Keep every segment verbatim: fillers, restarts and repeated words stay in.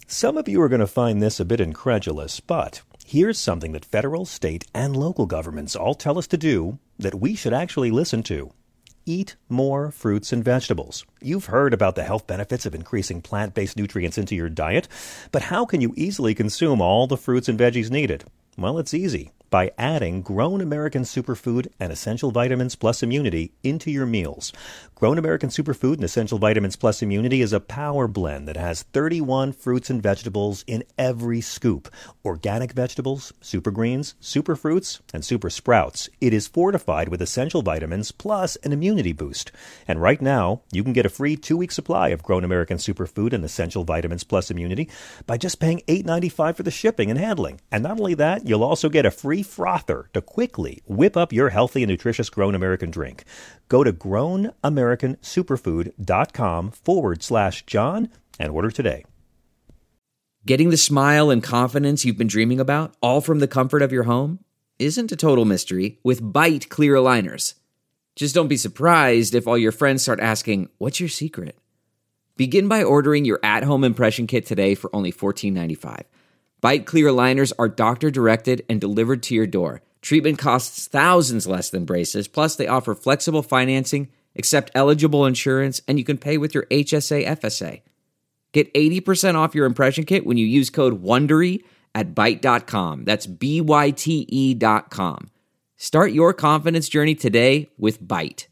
Some of you are going to find this a bit incredulous, but here's something that federal, state, and local governments all tell us to do that we should actually listen to. Eat more fruits and vegetables. You've heard about the health benefits of increasing plant-based nutrients into your diet, but how can you easily consume all the fruits and veggies needed? Well, it's easy. By adding Grown American Superfood and Essential Vitamins Plus Immunity into your meals. Grown American Superfood and Essential Vitamins Plus Immunity is a power blend that has thirty-one fruits and vegetables in every scoop. Organic vegetables, super greens, super fruits, and super sprouts. It is fortified with essential vitamins plus an immunity boost. And right now, you can get a free two-week supply of Grown American Superfood and Essential Vitamins Plus Immunity by just paying eight dollars and ninety-five cents for the shipping and handling. And not only that, you'll also get a free frother to quickly whip up your healthy and nutritious Grown American drink. Go to grownamericansuperfood.com forward slash John and order today. Getting the smile and confidence you've been dreaming about, all from the comfort of your home, isn't a total mystery with Byte clear aligners. Just don't be surprised if all your friends start asking, "What's your secret?" Begin by ordering your at-home impression kit today for only fourteen ninety-five. Byte clear aligners are doctor-directed and delivered to your door. Treatment costs thousands less than braces, plus they offer flexible financing, accept eligible insurance, and you can pay with your H S A F S A. Get eighty percent off your impression kit when you use code WONDERY at byte dot com. That's B Y T E dot com. Start your confidence journey today with Byte.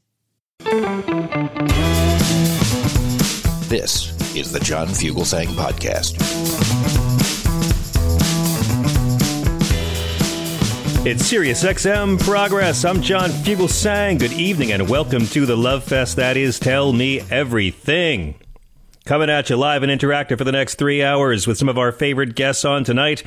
This is the John Fugelsang Podcast. It's SiriusXM Progress. I'm John Fugelsang. Good evening and welcome to the Love Fest that is Tell Me Everything. Coming at you live and interactive for the next three hours with some of our favorite guests on tonight.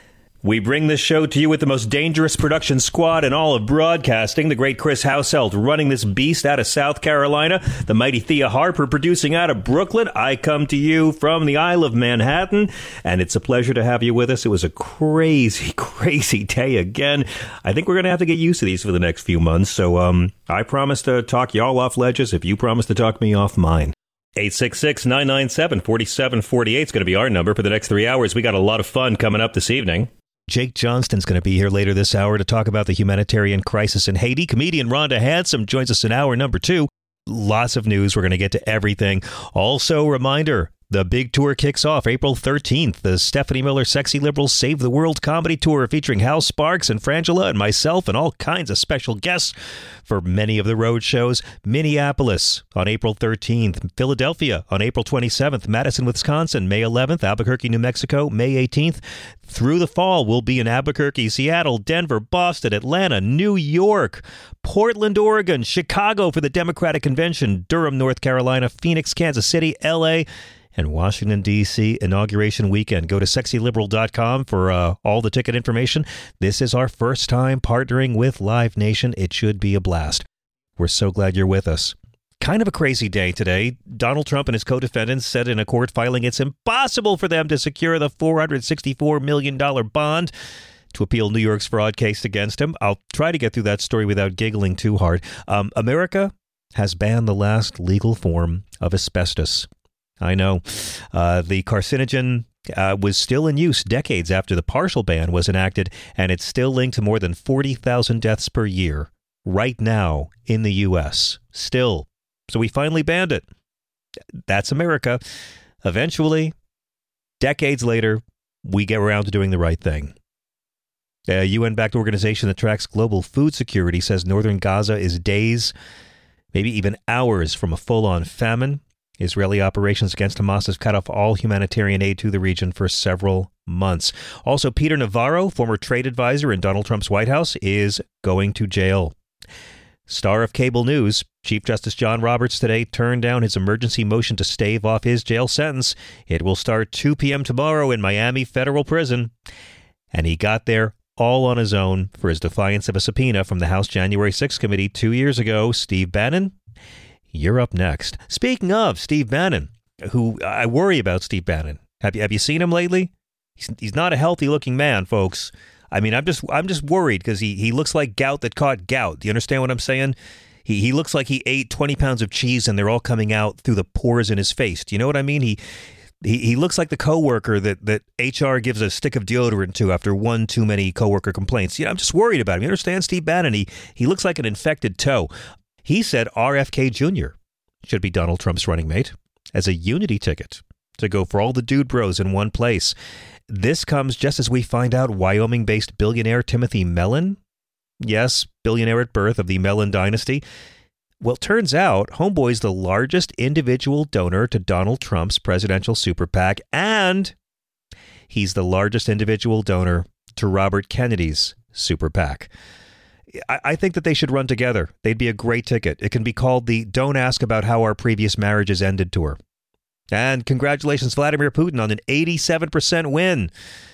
We bring this show to you with the most dangerous production squad in all of broadcasting. The great Chris Houselt running this beast out of South Carolina. The mighty Thea Harper producing out of Brooklyn. I come to you from the Isle of Manhattan, and it's a pleasure to have you with us. It was a crazy, crazy day again. I think we're going to have to get used to these for the next few months, so um, I promise to talk y'all off ledges if you promise to talk me off mine. eight six six, nine nine seven, four seven four eight is going to be our number for the next three hours. We got a lot of fun coming up this evening. Jake Johnston's going to be here later this hour to talk about the humanitarian crisis in Haiti. Comedian Rhonda Handsome joins us in hour number two. Lots of news. We're going to get to everything. Also, reminder, the big tour kicks off April thirteenth. The Stephanie Miller Sexy Liberals Save the World Comedy Tour featuring Hal Sparks and Frangela and myself and all kinds of special guests for many of the road shows. Minneapolis on April thirteenth. Philadelphia on April twenty-seventh. Madison, Wisconsin, May eleventh. Albuquerque, New Mexico, May eighteenth. Through the fall, we'll be in Albuquerque, Seattle, Denver, Boston, Atlanta, New York, Portland, Oregon, Chicago for the Democratic Convention, Durham, North Carolina, Phoenix, Kansas City, L A, and Washington, D C inauguration weekend. Go to sexy liberal dot com for uh, all the ticket information. This is our first time partnering with Live Nation. It should be a blast. We're so glad you're with us. Kind of a crazy day today. Donald Trump and his co-defendants said in a court filing it's impossible for them to secure the four hundred sixty-four million dollars bond to appeal New York's fraud case against him. I'll try to get through that story without giggling too hard. Um, America has banned the last legal form of asbestos. I know. Uh, the carcinogen uh, was still in use decades after the partial ban was enacted, and it's still linked to more than forty thousand deaths per year right now in the U S. Still. So we finally banned it. That's America. Eventually, decades later, we get around to doing the right thing. A U N-backed organization that tracks global food security says northern Gaza is days, maybe even hours from a full-on famine. Israeli operations against Hamas has cut off all humanitarian aid to the region for several months. Also, Peter Navarro, former trade advisor in Donald Trump's White House, is going to jail. Star of cable news, Chief Justice John Roberts today turned down his emergency motion to stave off his jail sentence. It will start two p.m. tomorrow in Miami Federal Prison. And he got there all on his own for his defiance of a subpoena from the House January sixth committee two years ago. Steve Bannon, you're up next. Speaking of Steve Bannon, who I worry about Steve Bannon. Have you have you seen him lately? He's, he's not a healthy-looking man, folks. I mean, I'm just I'm just worried because he, he looks like gout that caught gout. Do you understand what I'm saying? He he looks like he ate twenty pounds of cheese and they're all coming out through the pores in his face. Do you know what I mean? He He he looks like the coworker that, that H R gives a stick of deodorant to after one too many coworker complaints. Yeah, I'm just worried about him. You understand, Steve Bannon? He, he looks like an infected toe. He said R F K Junior should be Donald Trump's running mate as a unity ticket to go for all the dude bros in one place. This comes just as we find out Wyoming-based billionaire Timothy Mellon, yes, billionaire at birth of the Mellon dynasty. Well, turns out Homeboy's the largest individual donor to Donald Trump's presidential super PAC, and he's the largest individual donor to Robert Kennedy's super PAC. I, I think that they should run together. They'd be a great ticket. It can be called the Don't Ask About How Our Previous Marriages Ended tour. And congratulations, Vladimir Putin, on an eighty-seven percent win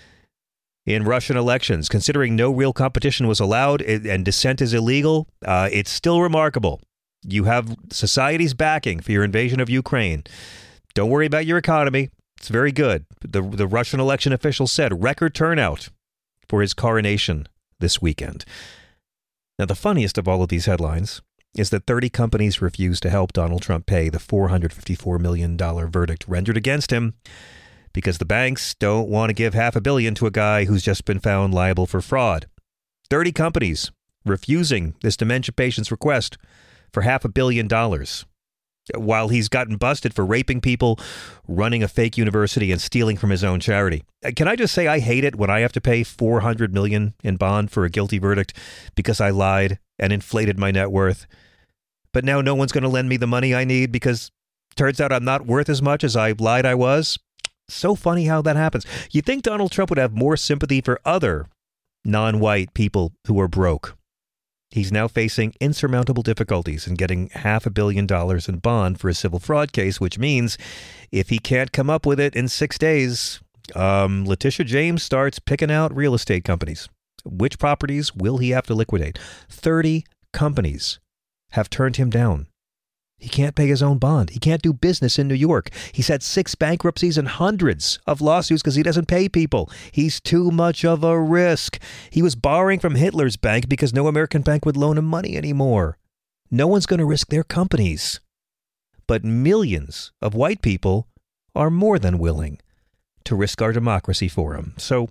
in Russian elections. Considering no real competition was allowed and dissent is illegal, uh, it's still remarkable. You have society's backing for your invasion of Ukraine. Don't worry about your economy. It's very good. The, the Russian election official said record turnout for his coronation this weekend. Now, the funniest of all of these headlines is that thirty companies refused to help Donald Trump pay the four hundred fifty-four million dollars verdict rendered against him because the banks don't want to give half a billion to a guy who's just been found liable for fraud. thirty companies refusing this dementia patient's request for half a billion dollars while he's gotten busted for raping people, running a fake university, and stealing from his own charity. Can I just say I hate it when I have to pay four hundred million dollars in bond for a guilty verdict because I lied and inflated my net worth? But now no one's going to lend me the money I need because turns out I'm not worth as much as I lied I was. So funny how that happens. You'd think Donald Trump would have more sympathy for other non-white people who are broke. He's now facing insurmountable difficulties in getting half a billion dollars in bond for a civil fraud case, which means if he can't come up with it in six days, um, Letitia James starts picking out real estate companies. Which properties will he have to liquidate? thirty companies have turned him down. He can't pay his own bond. He can't do business in New York. He's had six bankruptcies and hundreds of lawsuits because he doesn't pay people. He's too much of a risk. He was borrowing from Hitler's bank because no American bank would loan him money anymore. No one's going to risk their companies. But millions of white people are more than willing to risk our democracy for him. So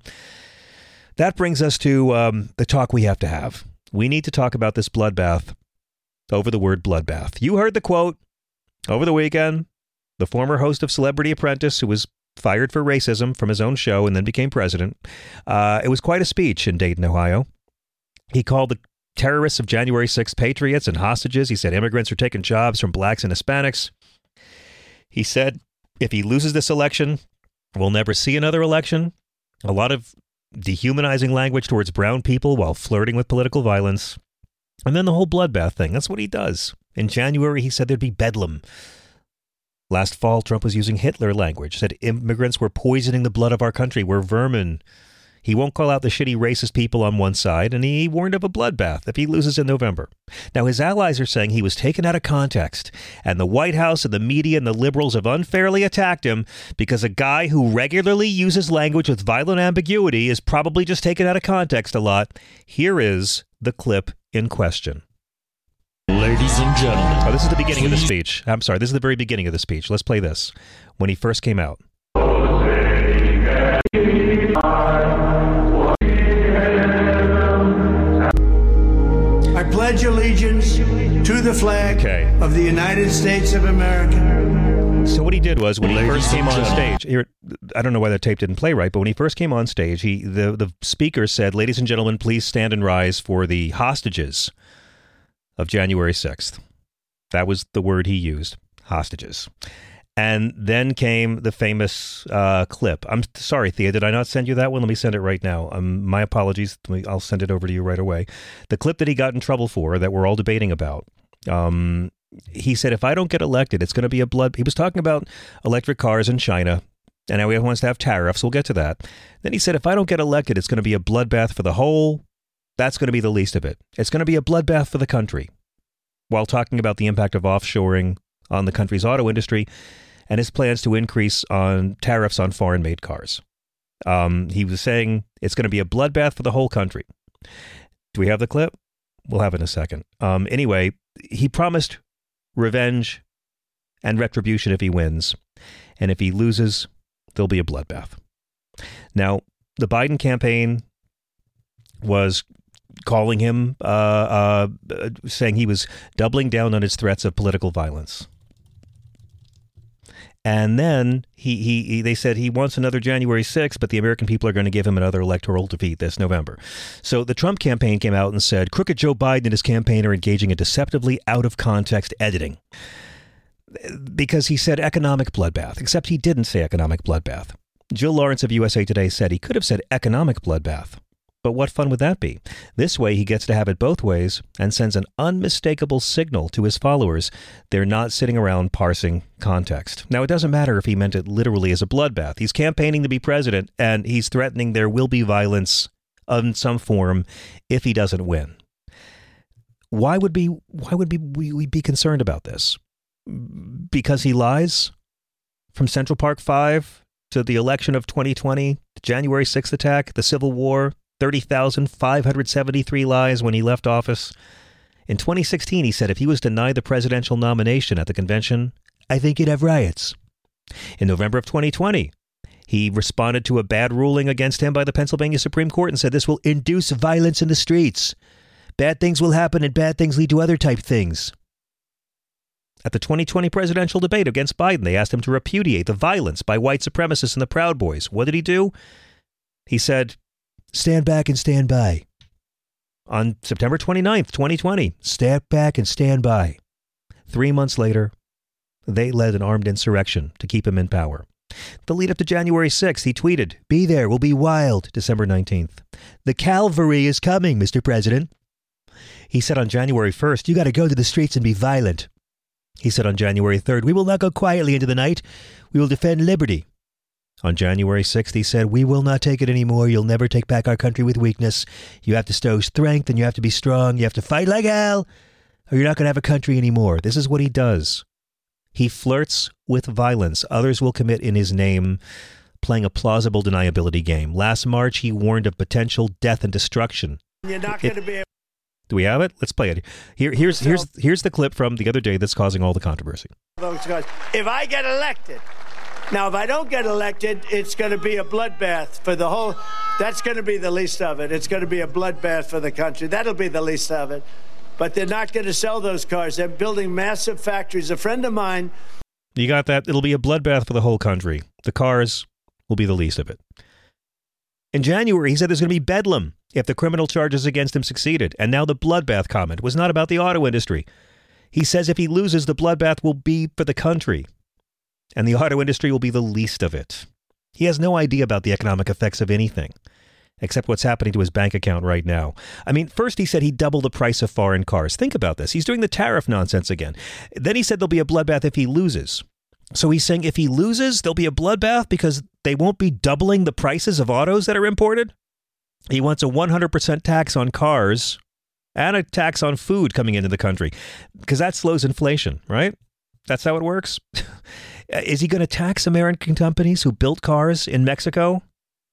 that brings us to um, the talk we have to have. We need to talk about this bloodbath over the word bloodbath. You heard the quote over the weekend. The former host of Celebrity Apprentice, who was fired for racism from his own show and then became president. Uh, it was quite a speech in Dayton, Ohio. He called the terrorists of January sixth patriots and hostages. He said immigrants are taking jobs from blacks and Hispanics. He said if he loses this election, we'll never see another election. A lot of dehumanizing language towards brown people while flirting with political violence. And then the whole bloodbath thing. That's what he does. In January, he said there'd be bedlam. Last fall, Trump was using Hitler language, said immigrants were poisoning the blood of our country. We're vermin. He won't call out the shitty racist people on one side, and he warned of a bloodbath if he loses in November. Now, his allies are saying he was taken out of context, and the White House and the media and the liberals have unfairly attacked him because a guy who regularly uses language with violent ambiguity is probably just taken out of context a lot. Here is the clip in question. Ladies and gentlemen. Oh, this is the beginning please. of the speech. I'm sorry, this is the very beginning of the speech. Let's play this. When he first came out. I pledge allegiance to the flag okay. of the United States of America. So what he did was when he Ladies first came on stage, here, I don't know why that tape didn't play right, but when he first came on stage, he the, the speaker said, "Ladies and gentlemen, please stand and rise for the hostages of January sixth. That was the word he used, hostages. And then came the famous uh, clip. I'm sorry, Thea, did I not send you that one? Let me send it right now. Um, my apologies. I'll send it over to you right away. The clip that he got in trouble for that we're all debating about. Um, he said, if I don't get elected, it's going to be a blood. He was talking about electric cars in China. And now he wants to have tariffs. We'll get to that. Then he said, if I don't get elected, it's going to be a bloodbath for the whole. That's going to be the least of it. It's going to be a bloodbath for the country. While talking about the impact of offshoring on the country's auto industry and his plans to increase on tariffs on foreign-made cars. Um, he was saying it's going to be a bloodbath for the whole country. Do we have the clip? We'll have it in a second. Um, anyway, he promised revenge and retribution if he wins. And if he loses, there'll be a bloodbath. Now, the Biden campaign was calling him, uh, uh, saying he was doubling down on his threats of political violence. And then he, he, he they said he wants another January sixth, but the American people are going to give him another electoral defeat this November. So the Trump campaign came out and said, crooked Joe Biden and his campaign are engaging in deceptively out-of-context editing. Because he said economic bloodbath, except he didn't say economic bloodbath. Jill Lawrence of U S A Today said he could have said economic bloodbath. But what fun would that be? This way he gets to have it both ways and sends an unmistakable signal to his followers. They're not sitting around parsing context. Now, it doesn't matter if he meant it literally as a bloodbath. He's campaigning to be president, and he's threatening there will be violence in some form if he doesn't win. Why would be why would be we, we be concerned about this? Because he lies? From Central Park Five to the election of twenty twenty, the January sixth attack, the Civil War, thirty thousand five hundred seventy-three lies when he left office. In twenty sixteen, he said if he was denied the presidential nomination at the convention, I think he'd have riots. In November of twenty twenty, he responded to a bad ruling against him by the Pennsylvania Supreme Court and said this will induce violence in the streets. Bad things will happen and bad things lead to other type things. At the twenty twenty presidential debate against Biden, they asked him to repudiate the violence by white supremacists and the Proud Boys. What did he do? He said, stand back and stand by. On September twenty-ninth, twenty twenty, step back and stand by. Three months later, they led an armed insurrection to keep him in power. The lead up to January sixth, he tweeted, be there, we'll be wild, December nineteenth. The cavalry is coming, Mister President. He said on January first, you got to go to the streets and be violent. He said on January third, we will not go quietly into the night. We will defend liberty. On January sixth, he said, we will not take it anymore. You'll never take back our country with weakness. You have to show strength and you have to be strong. You have to fight like hell or you're not going to have a country anymore. This is what he does. He flirts with violence. Others will commit in his name, playing a plausible deniability game. Last March, he warned of potential death and destruction. You're not going to be able. Do we have it? Let's play it. Here, here's here's here's the clip from the other day that's causing all the controversy. If I get elected, now if I don't get elected, it's going to be a bloodbath for the whole. That's going to be the least of it. It's going to be a bloodbath for the country. That'll be the least of it. But they're not going to sell those cars. They're building massive factories. A friend of mine. You got that? It'll be a bloodbath for the whole country. The cars will be the least of it. In January, he said there's going to be bedlam if the criminal charges against him succeeded. And now the bloodbath comment was not about the auto industry. He says if he loses, the bloodbath will be for the country. And the auto industry will be the least of it. He has no idea about the economic effects of anything, except what's happening to his bank account right now. I mean, first he said he'd double the price of foreign cars. Think about this. He's doing the tariff nonsense again. Then he said there'll be a bloodbath if he loses. So he's saying if he loses, there'll be a bloodbath because they won't be doubling the prices of autos that are imported? He wants a one hundred percent tax on cars and a tax on food coming into the country because that slows inflation, right? That's how it works. Is he going to tax American companies who built cars in Mexico?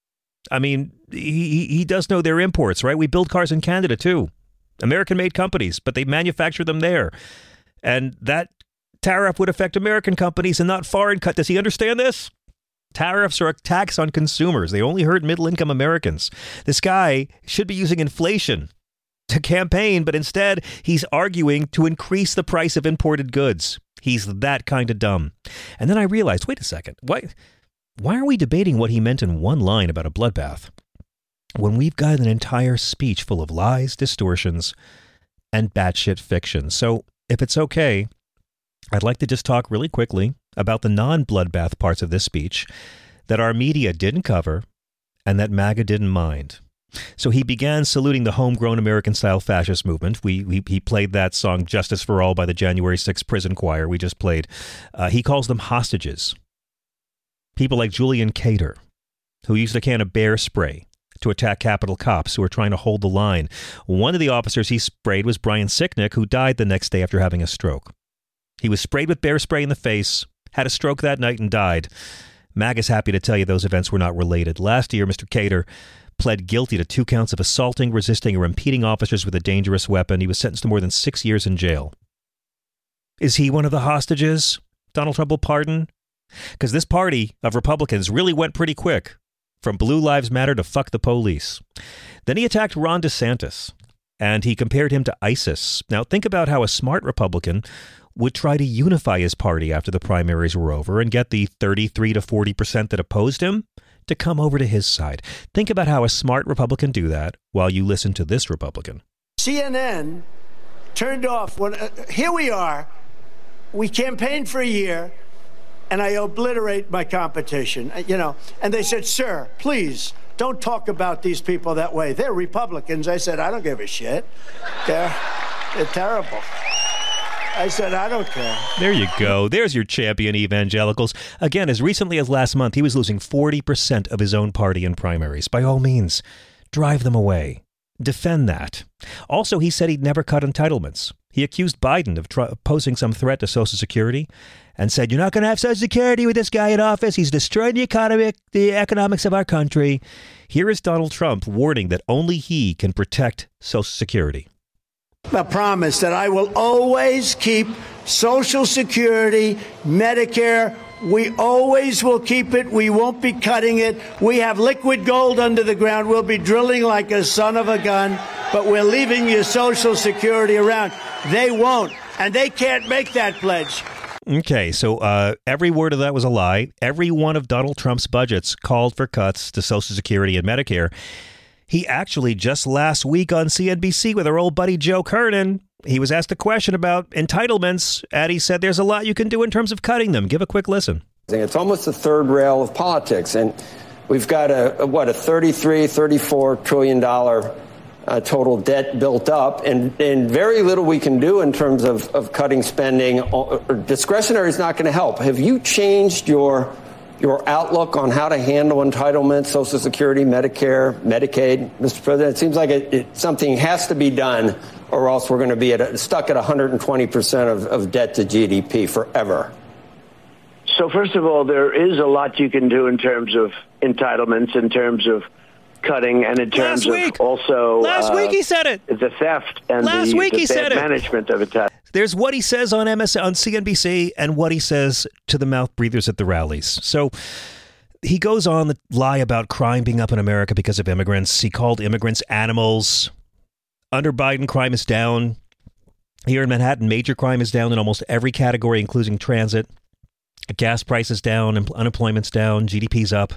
I mean, he, he does know their imports, right? We build cars in Canada, too. American-made companies, but they manufacture them there. And that tariff would affect American companies and not foreign. Co- Does he understand this? Tariffs are a tax on consumers. They only hurt middle-income Americans. This guy should be using inflation to campaign, but instead he's arguing to increase the price of imported goods. He's that kind of dumb. And then I realized, wait a second, why, why are we debating what he meant in one line about a bloodbath when we've got an entire speech full of lies, distortions, and batshit fiction? So if it's okay, I'd like to just talk really quickly about the non-bloodbath parts of this speech that our media didn't cover and that MAGA didn't mind. So he began saluting the homegrown American-style fascist movement. We, we He played that song, Justice for All, by the January sixth prison choir we just played. Uh, he calls them hostages. People like Julian Cater, who used a can of bear spray to attack Capitol cops who were trying to hold the line. One of the officers he sprayed was Brian Sicknick, who died the next day after having a stroke. He was sprayed with bear spray in the face, had a stroke that night, and died. MAGA's happy to tell you those events were not related. Last year, Mister Cater pled guilty to two counts of assaulting, resisting, or impeding officers with a dangerous weapon. He was sentenced to more than six years in jail. Is he one of the hostages Donald Trump will pardon? Because this party of Republicans really went pretty quick, from Blue Lives Matter to fuck the police. Then he attacked Ron DeSantis, and he compared him to ISIS. Now, think about how a smart Republican would try to unify his party after the primaries were over and get the thirty-three to forty percent that opposed him to come over to his side. Think about how a smart Republican do that while you listen to this Republican. C N N turned off when uh, here we are. We campaigned for a year, and I obliterate my competition. You know, and they said, "Sir, please don't talk about these people that way. They're Republicans." I said, "I don't give a shit. They're they're terrible." I said, I don't care. There you go. There's your champion evangelicals. Again, as recently as last month, he was losing forty percent of his own party in primaries. By all means, drive them away. Defend that. Also, he said he'd never cut entitlements. He accused Biden of tr- posing some threat to Social Security and said, "You're not going to have Social Security with this guy in office. He's destroying the economy, the economics of our country." Here is Donald Trump warning that only he can protect Social Security. A promise that I will always keep Social Security, Medicare. We always will keep it. We won't be cutting it. We have liquid gold under the ground. We'll be drilling like a son of a gun, but we're leaving your Social Security around. They won't, and they can't make that pledge. Okay, so uh, every word of that was a lie. Every one of Donald Trump's budgets called for cuts to Social Security and Medicare. He actually, just last week on C N B C with our old buddy Joe Kernan, he was asked a question about entitlements, and he said there's a lot you can do in terms of cutting them. Give a quick listen. It's almost the third rail of politics, and we've got a, a what, a thirty-three, thirty-four trillion dollar uh, total debt built up, and, and very little we can do in terms of, of cutting spending. Discretionary is not going to help. Have you changed your your outlook on how to handle entitlements, Social Security, Medicare, Medicaid, Mister President? It seems like it, it, something has to be done, or else we're going to be at a, stuck at one hundred twenty percent of, of debt to G D P forever. So first of all, there is a lot you can do in terms of entitlements, in terms of cutting, and in terms of also last uh, week he said it. The theft and last the, week the he bad said it. management of entitlements. There's what he says on M S on C N B C and what he says to the mouth breathers at the rallies. So he goes on the lie about crime being up in America because of immigrants. He called immigrants animals. Under Biden, crime is down. Here in Manhattan, major crime is down in almost every category, including transit. Gas prices down, unemployment's down, G D P's up.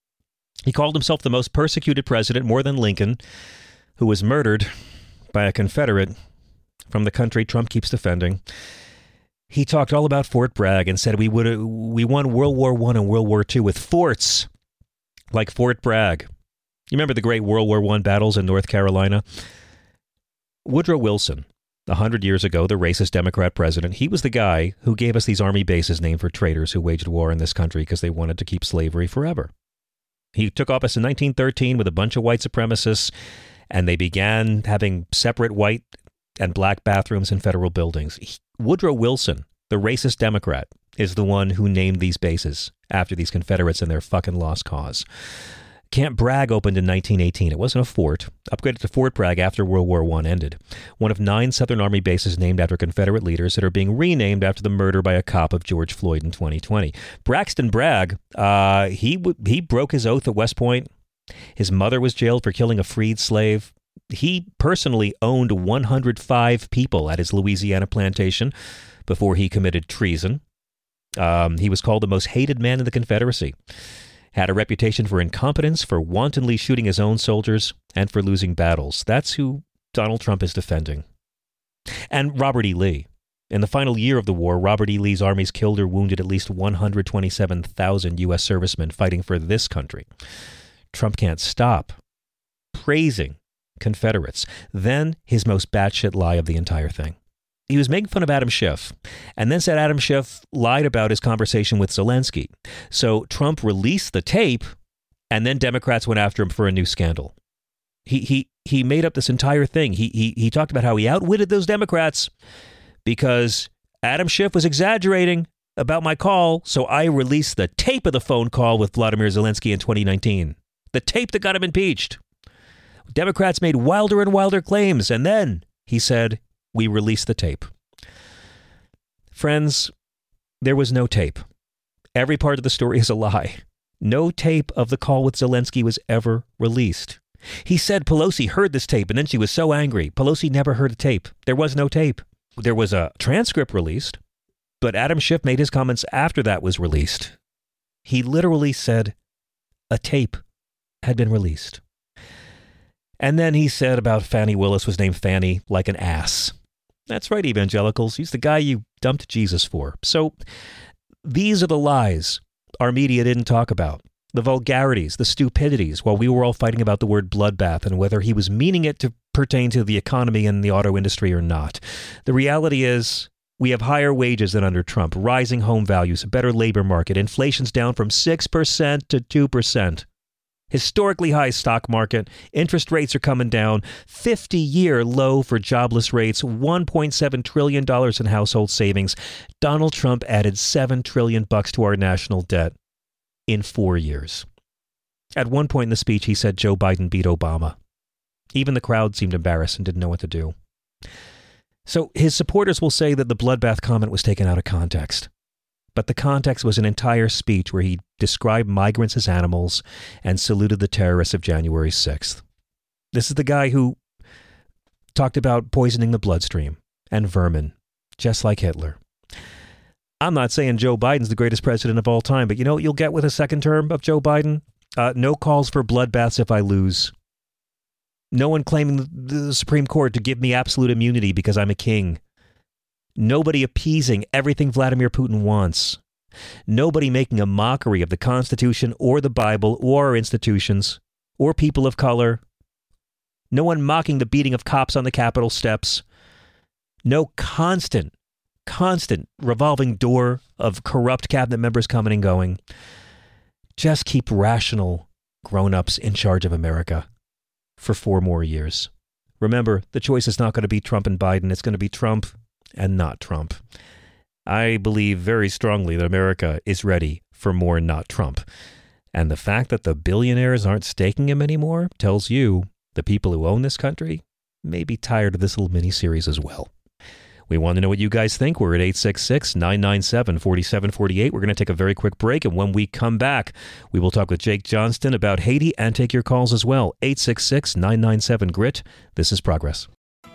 He called himself the most persecuted president, more than Lincoln, who was murdered by a Confederate from the country Trump keeps defending. He talked all about Fort Bragg and said we would we won World War One and World War Two with forts like Fort Bragg. You remember the great World War One battles in North Carolina? Woodrow Wilson, a hundred years ago, the racist Democrat president, he was the guy who gave us these army bases named for traitors who waged war in this country because they wanted to keep slavery forever. He took office in nineteen thirteen with a bunch of white supremacists, and they began having separate white and black bathrooms in federal buildings. He, Woodrow Wilson, the racist Democrat, is the one who named these bases after these Confederates and their fucking lost cause. Camp Bragg opened in nineteen eighteen. It wasn't a fort. Upgraded to Fort Bragg after World War One ended. One of nine Southern Army bases named after Confederate leaders that are being renamed after the murder by a cop of George Floyd in twenty twenty. Braxton Bragg, uh, he w- he broke his oath at West Point. His mother was jailed for killing a freed slave. He personally owned one hundred five people at his Louisiana plantation before he committed treason. Um, he was called the most hated man in the Confederacy. Had a reputation for incompetence, for wantonly shooting his own soldiers, and for losing battles. That's who Donald Trump is defending. And Robert E. Lee. In the final year of the war, Robert E. Lee's armies killed or wounded at least one hundred twenty-seven thousand U S servicemen fighting for this country. Trump can't stop praising Confederates. Then his most batshit lie of the entire thing. He was making fun of Adam Schiff, and then said Adam Schiff lied about his conversation with Zelensky. So Trump released the tape, and then Democrats went after him for a new scandal. He he he made up this entire thing. He he he talked about how he outwitted those Democrats because Adam Schiff was exaggerating about my call, so I released the tape of the phone call with Vladimir Zelensky in twenty nineteen. The tape that got him impeached. Democrats made wilder and wilder claims, and then he said, we released the tape. Friends, there was no tape. Every part of the story is a lie. No tape of the call with Zelensky was ever released. He said Pelosi heard this tape and then she was so angry. Pelosi never heard a tape. There was no tape. There was a transcript released, but Adam Schiff made his comments after that was released. He literally said a tape had been released. And then he said about Fannie Willis was named Fannie like an ass. That's right, evangelicals. He's the guy you dumped Jesus for. So these are the lies our media didn't talk about. The vulgarities, the stupidities, while we were all fighting about the word bloodbath and whether he was meaning it to pertain to the economy and the auto industry or not. The reality is we have higher wages than under Trump, rising home values, a better labor market, inflation's down from six percent to two percent. Historically high stock market, interest rates are coming down, fifty-year low for jobless rates, one point seven trillion dollars in household savings. Donald Trump added seven trillion dollars bucks to our national debt in four years. At one point in the speech, he said Joe Biden beat Obama. Even the crowd seemed embarrassed and didn't know what to do. So his supporters will say that the bloodbath comment was taken out of context. But the context was an entire speech where he described migrants as animals and saluted the terrorists of January sixth. This is the guy who talked about poisoning the bloodstream and vermin, just like Hitler. I'm not saying Joe Biden's the greatest president of all time, but you know what you'll get with a second term of Joe Biden? Uh, no calls for bloodbaths if I lose. No one claiming the Supreme Court to give me absolute immunity because I'm a king. Nobody appeasing everything Vladimir Putin wants. Nobody making a mockery of the Constitution or the Bible or our institutions or people of color. No one mocking the beating of cops on the Capitol steps. No constant, constant revolving door of corrupt cabinet members coming and going. Just keep rational grown-ups in charge of America for four more years. Remember, the choice is not going to be Trump and Biden. It's going to be Trump and not Trump. I believe very strongly that America is ready for more not Trump. And the fact that the billionaires aren't staking him anymore tells you the people who own this country may be tired of this little mini-series as well. We want to know what you guys think. We're at eight six six, nine nine seven, four seven four eight. We're going to take a very quick break, and when we come back, we will talk with Jake Johnston about Haiti and take your calls as well. eight six six, nine nine seven, G R I T. This is Progress.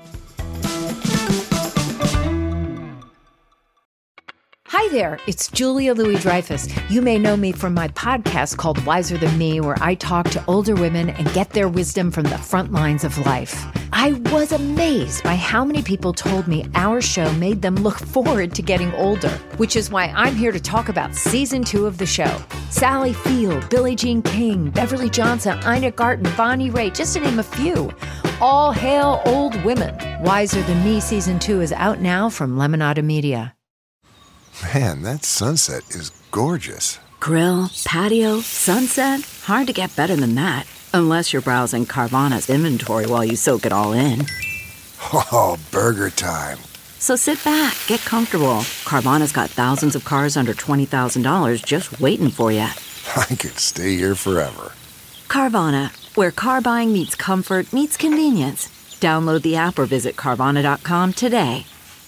Hi there, it's Julia Louis-Dreyfus. You may know me from my podcast called Wiser Than Me, where I talk to older women and get their wisdom from the front lines of life. I was amazed by how many people told me our show made them look forward to getting older, which is why I'm here to talk about season two of the show. Sally Field, Billie Jean King, Beverly Johnson, Ina Garten, Bonnie Raitt, just to name a few. All hail old women. Wiser Than Me season two is out now from Lemonada Media. Man, that sunset is gorgeous. Grill, patio, sunset. Hard to get better than that. Unless you're browsing Carvana's inventory while you soak it all in. Oh, burger time. So sit back, get comfortable. Carvana's got thousands of cars under twenty thousand dollars just waiting for you. I could stay here forever. Carvana, where car buying meets comfort, meets convenience. Download the app or visit Carvana dot com today.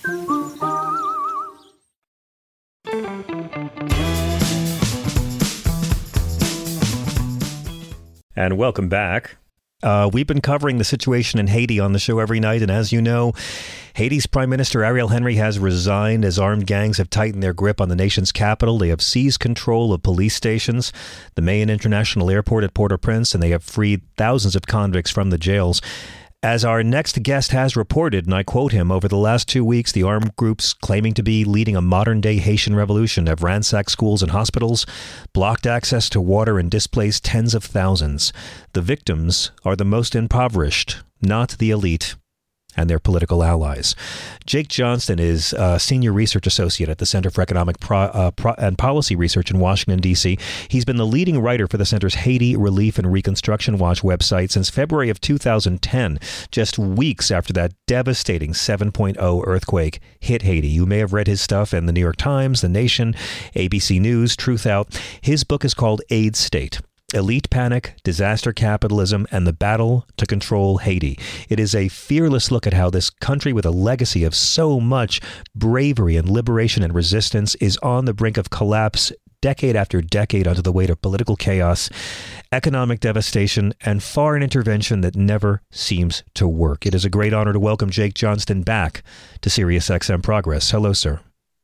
And welcome back. Uh, we've been covering the situation in Haiti on the show every night. And as you know, Haiti's Prime Minister Ariel Henry has resigned as armed gangs have tightened their grip on the nation's capital. They have seized control of police stations, the Mayan International Airport at Port-au-Prince, and they have freed thousands of convicts from the jails. As our next guest has reported, and I quote him, over the last two weeks, the armed groups claiming to be leading a modern-day Haitian revolution have ransacked schools and hospitals, blocked access to water, and displaced tens of thousands. The victims are the most impoverished, not the elite and their political allies. Jake Johnston is a senior research associate at the Center for Economic Pro, uh, Pro, and Policy Research in Washington, D C He's been the leading writer for the center's Haiti Relief and Reconstruction Watch website since February of two thousand ten, just weeks after that devastating seven point oh earthquake hit Haiti. You may have read his stuff in the New York Times, The Nation, A B C News, Truth Out. His book is called Aid State: Elite Panic, Disaster Capitalism, and the Battle to Control Haiti. It is a fearless look at how this country with a legacy of so much bravery and liberation and resistance is on the brink of collapse decade after decade under the weight of political chaos, economic devastation, and foreign intervention that never seems to work. It is a great honor to welcome Jake Johnston back to Sirius X M Progress. Hello, sir.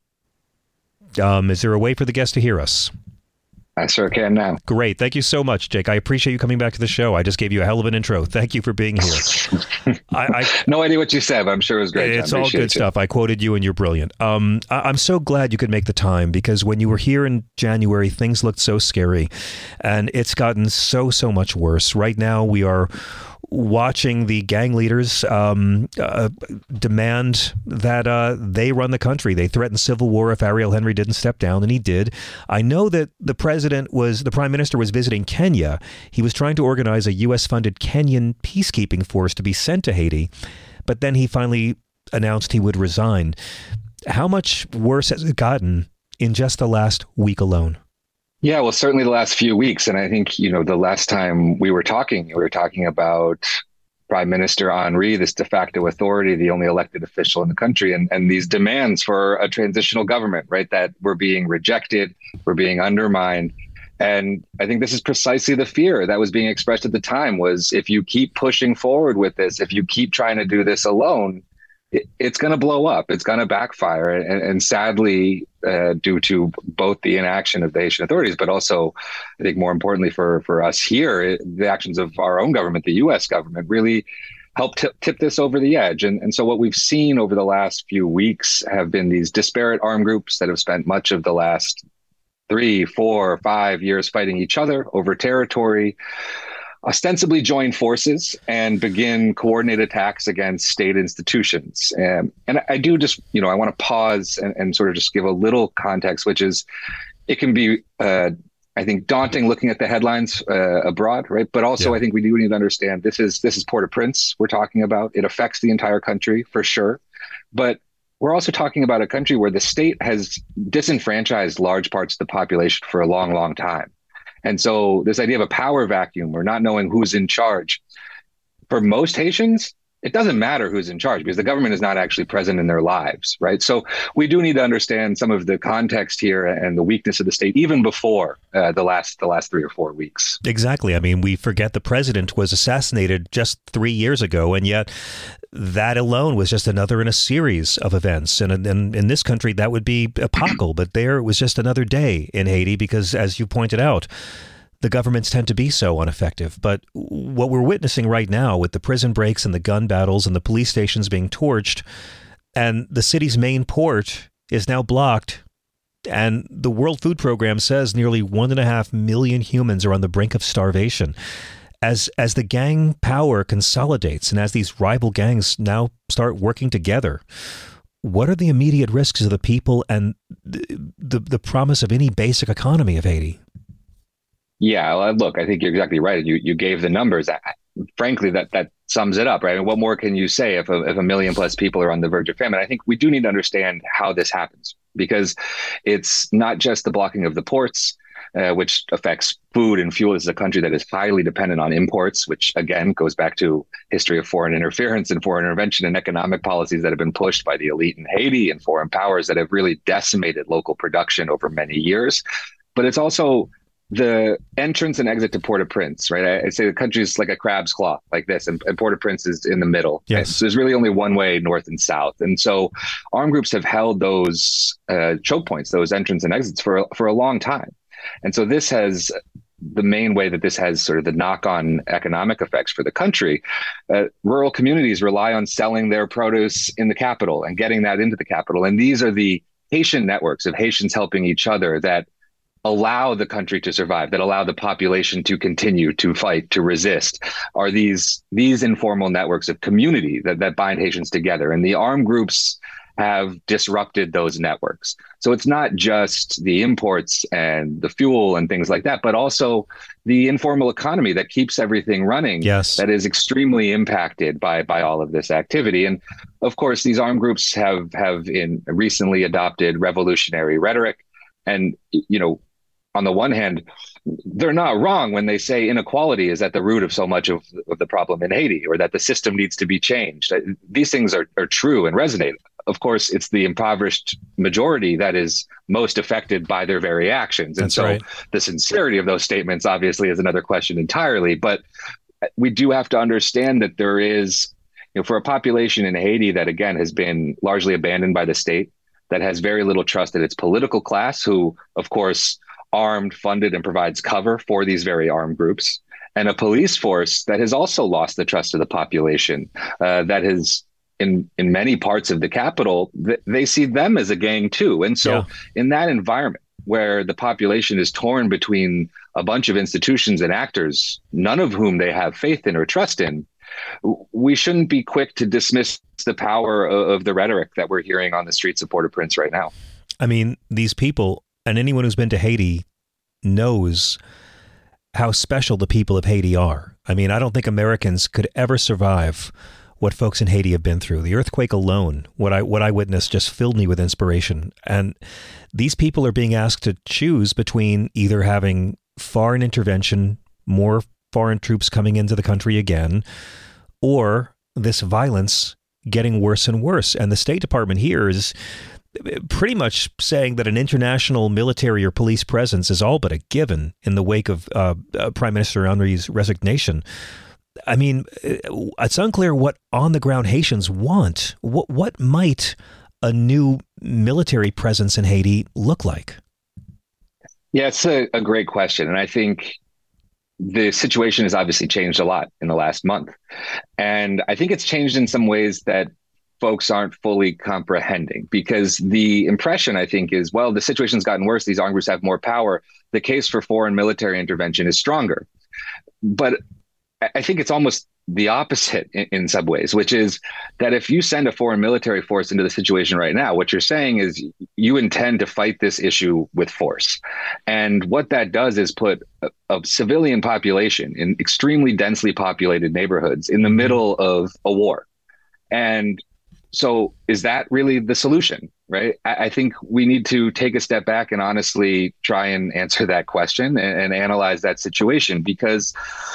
Um, is there a way for the guest to hear us? I sure can now. Great. Thank you so much, Jake. I appreciate you coming back to the show. I just gave you a hell of an intro. Thank you for being here. I, I, no idea what you said, but I'm sure it was great. It's all good you. stuff. I quoted you and you're brilliant. Um, I, I'm so glad you could make the time, because when you were here in January, things looked so scary, and it's gotten so, so much worse. Right now, we are watching the gang leaders um, uh, demand that uh, they run the country. They threatened civil war if Ariel Henry didn't step down, and he did. I know that the president was, the prime minister was visiting Kenya. He was trying to organize a U S-funded Kenyan peacekeeping force to be sent to Haiti, but then he finally announced he would resign. How much worse has it gotten in just the last week alone? Yeah, well, certainly the last few weeks. And I think, you know, the last time we were talking, we were talking about Prime Minister Henry, this de facto authority, the only elected official in the country, and, and these demands for a transitional government, right, that were being rejected, were being undermined. And I think this is precisely the fear that was being expressed at the time, was if you keep pushing forward with this, if you keep trying to do this alone, it, it's going to blow up. It's going to backfire. And, and sadly, uh, due to both the inaction of the Haitian authorities, but also, I think more importantly for, for us here, it, the actions of our own government, the U S government, really helped tip, tip this over the edge. And, and so what we've seen over the last few weeks have been these disparate armed groups that have spent much of the last three, four, five years fighting each other over territory, ostensibly join forces and begin coordinated attacks against state institutions. Um, and I do just, you know, I want to pause and, and sort of just give a little context, which is it can be, uh, I think, daunting looking at the headlines uh, abroad, right? But also, yeah. I think we do need to understand this is this is Port-au-Prince we're talking about. It affects the entire country for sure. But we're also talking about a country where the state has disenfranchised large parts of the population for a long, long time. And so this idea of a power vacuum or not knowing who's in charge, for most Haitians, it doesn't matter who's in charge because the government is not actually present in their lives, right? So we do need to understand some of the context here and the weakness of the state even before uh, the last the last three or four weeks. Exactly. I mean, we forget the president was assassinated just three years ago, and yet that alone was just another in a series of events. And in, in this country, that would be epochal, but there it was just another day in Haiti because, as you pointed out, the governments tend to be so ineffective. But what we're witnessing right now with the prison breaks and the gun battles and the police stations being torched, and the city's main port is now blocked, and the World Food Program says nearly one and a half million humans are on the brink of starvation. As as the gang power consolidates and as these rival gangs now start working together, what are the immediate risks of the people and the the, the promise of any basic economy of Haiti? Yeah, well, look, I think you're exactly right. You you gave the numbers. I, frankly, that that sums it up, right? I mean, what more can you say if a, if a million plus people are on the verge of famine? I think we do need to understand how this happens, because it's not just the blocking of the ports, uh, which affects food and fuel. This is a country that is highly dependent on imports, which again goes back to history of foreign interference and foreign intervention and economic policies that have been pushed by the elite in Haiti and foreign powers that have really decimated local production over many years. But it's also the entrance and exit to Port-au-Prince, right? I, I say the country is like a crab's claw, like this, and, and Port-au-Prince is in the middle. Yes. So there's really only one way, north and south. And so armed groups have held those uh, choke points, those entrance and exits for, for a long time. And so this has the main way that this has sort of the knock-on economic effects for the country. Uh, rural communities rely on selling their produce in the capital and getting that into the capital. And these are the Haitian networks of Haitians helping each other that allow the country to survive, that allow the population to continue to fight, to resist, are these these informal networks of community that, that bind Haitians together. And the armed groups have disrupted those networks. So it's not just the imports and the fuel and things like that, but also the informal economy that keeps everything running. Yes. That is extremely impacted by by all of this activity. And of course, these armed groups have have in recently adopted revolutionary rhetoric. And, you know, on the one hand, they're not wrong when they say inequality is at the root of so much of, of the problem in Haiti, or that the system needs to be changed. These things are, are true and resonate. of course, it's the impoverished majority that is most affected by their very actions. And That's so right. the sincerity of those statements obviously is another question entirely. But we do have to understand that there is, you know, for a population in Haiti that, again, has been largely abandoned by the state, that has very little trust in its political class, who, of course, armed, funded, and provides cover for these very armed groups, and a police force that has also lost the trust of the population, uh, that has, in in many parts of the capital, th- they see them as a gang too. And so Yeah. in that environment where the population is torn between a bunch of institutions and actors, none of whom they have faith in or trust in, we shouldn't be quick to dismiss the power of, of the rhetoric that we're hearing on the streets of Port-au-Prince right now. I mean, these people, and anyone who's been to Haiti knows how special the people of Haiti are. I mean, I don't think Americans could ever survive what folks in Haiti have been through. The earthquake alone, what I what I witnessed just filled me with inspiration. And these people are being asked to choose between either having foreign intervention, more foreign troops coming into the country again, or this violence getting worse and worse. And the State Department here is pretty much saying that an international military or police presence is all but a given in the wake of uh, uh, Prime Minister Henry's resignation. I mean, it's unclear what on-the-ground Haitians want. What what might a new military presence in Haiti look like? Yeah, it's a, a great question. And I think the situation has obviously changed a lot in the last month. And I think it's changed in some ways that folks aren't fully comprehending, because the impression, I think, is, well, the situation's gotten worse. These armed groups have more power. The case for foreign military intervention is stronger. But I think it's almost the opposite in, in some ways, which is that if you send a foreign military force into the situation right now, what you're saying is you intend to fight this issue with force. And what that does is put a, a civilian population in extremely densely populated neighborhoods in the middle of a war. And so is that really the solution, right? I, I think we need to take a step back and honestly try and answer that question and, and analyze that situation, because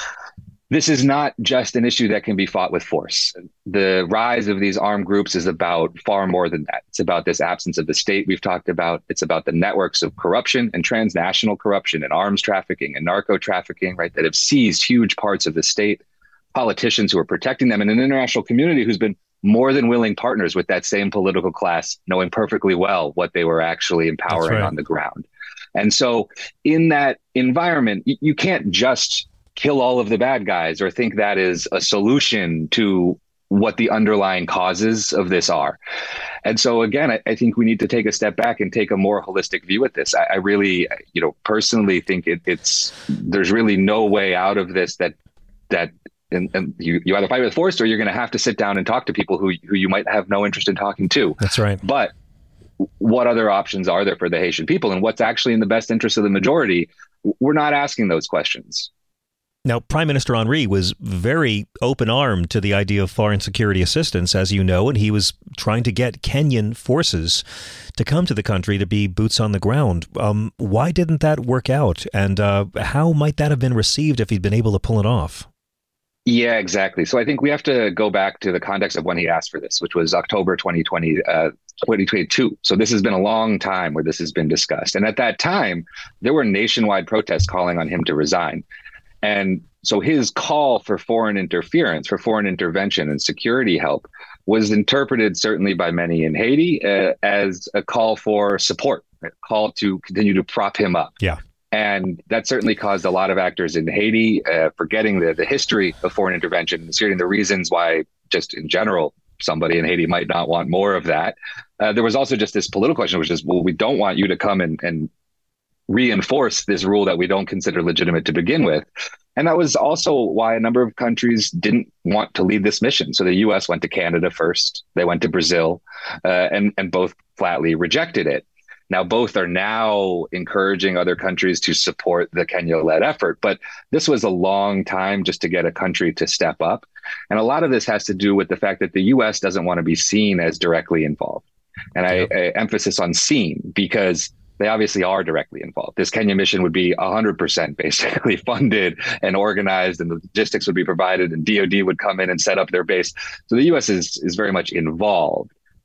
this is not just an issue that can be fought with force. The rise of these armed groups is about far more than that. It's about this absence of the state we've talked about. It's about the networks of corruption and transnational corruption and arms trafficking and narco trafficking, right, that have seized huge parts of the state, politicians who are protecting them, and an international community who's been more than willing partners with that same political class, knowing perfectly well what they were actually empowering right. on the ground. And so in that environment, you, you can't just kill all of the bad guys or think that is a solution to what the underlying causes of this are. And so, again, I, I think we need to take a step back and take a more holistic view at this. I, I really, you know, personally think it, it's there's really no way out of this that that and, and you, you either fight with force or you're going to have to sit down and talk to people who who you might have no interest in talking to. That's right. But what other options are there for the Haitian people, and what's actually in the best interest of the majority? We're not asking those questions. Now, Prime Minister Henry was very open-armed to the idea of foreign security assistance, as you know, and he was trying to get Kenyan forces to come to the country to be boots on the ground. Um, why didn't that work out? And uh, how might that have been received if he'd been able to pull it off? Yeah, exactly. So I think we have to go back to the context of when he asked for this, which was October twenty twenty, uh, twenty twenty-two. So this has been a long time where this has been discussed. And at that time, there were nationwide protests calling on him to resign. And so his call for foreign interference, for foreign intervention and security help was interpreted certainly by many in Haiti uh, as a call for support, a call to continue to prop him up. Yeah. And that certainly caused a lot of actors in Haiti uh, forgetting the, the history of foreign intervention, considering the reasons why, just in general, somebody in Haiti might not want more of that. Uh, there was also just this political question, which is, well, we don't want you to come and, and reinforce this rule that we don't consider legitimate to begin with. And that was also why a number of countries didn't want to lead this mission. So the U S went to Canada first, they went to Brazil, uh, and, and both flatly rejected it. Now, both are now encouraging other countries to support the Kenya-led effort. But this was a long time just to get a country to step up. And a lot of this has to do with the fact that the U S doesn't want to be seen as directly involved. And I, I emphasis on seen because they obviously are directly involved. This Kenya mission would be one hundred percent basically funded and organized, and the logistics would be provided, and D O D would come in and set up their base. So the U S is is very much involved.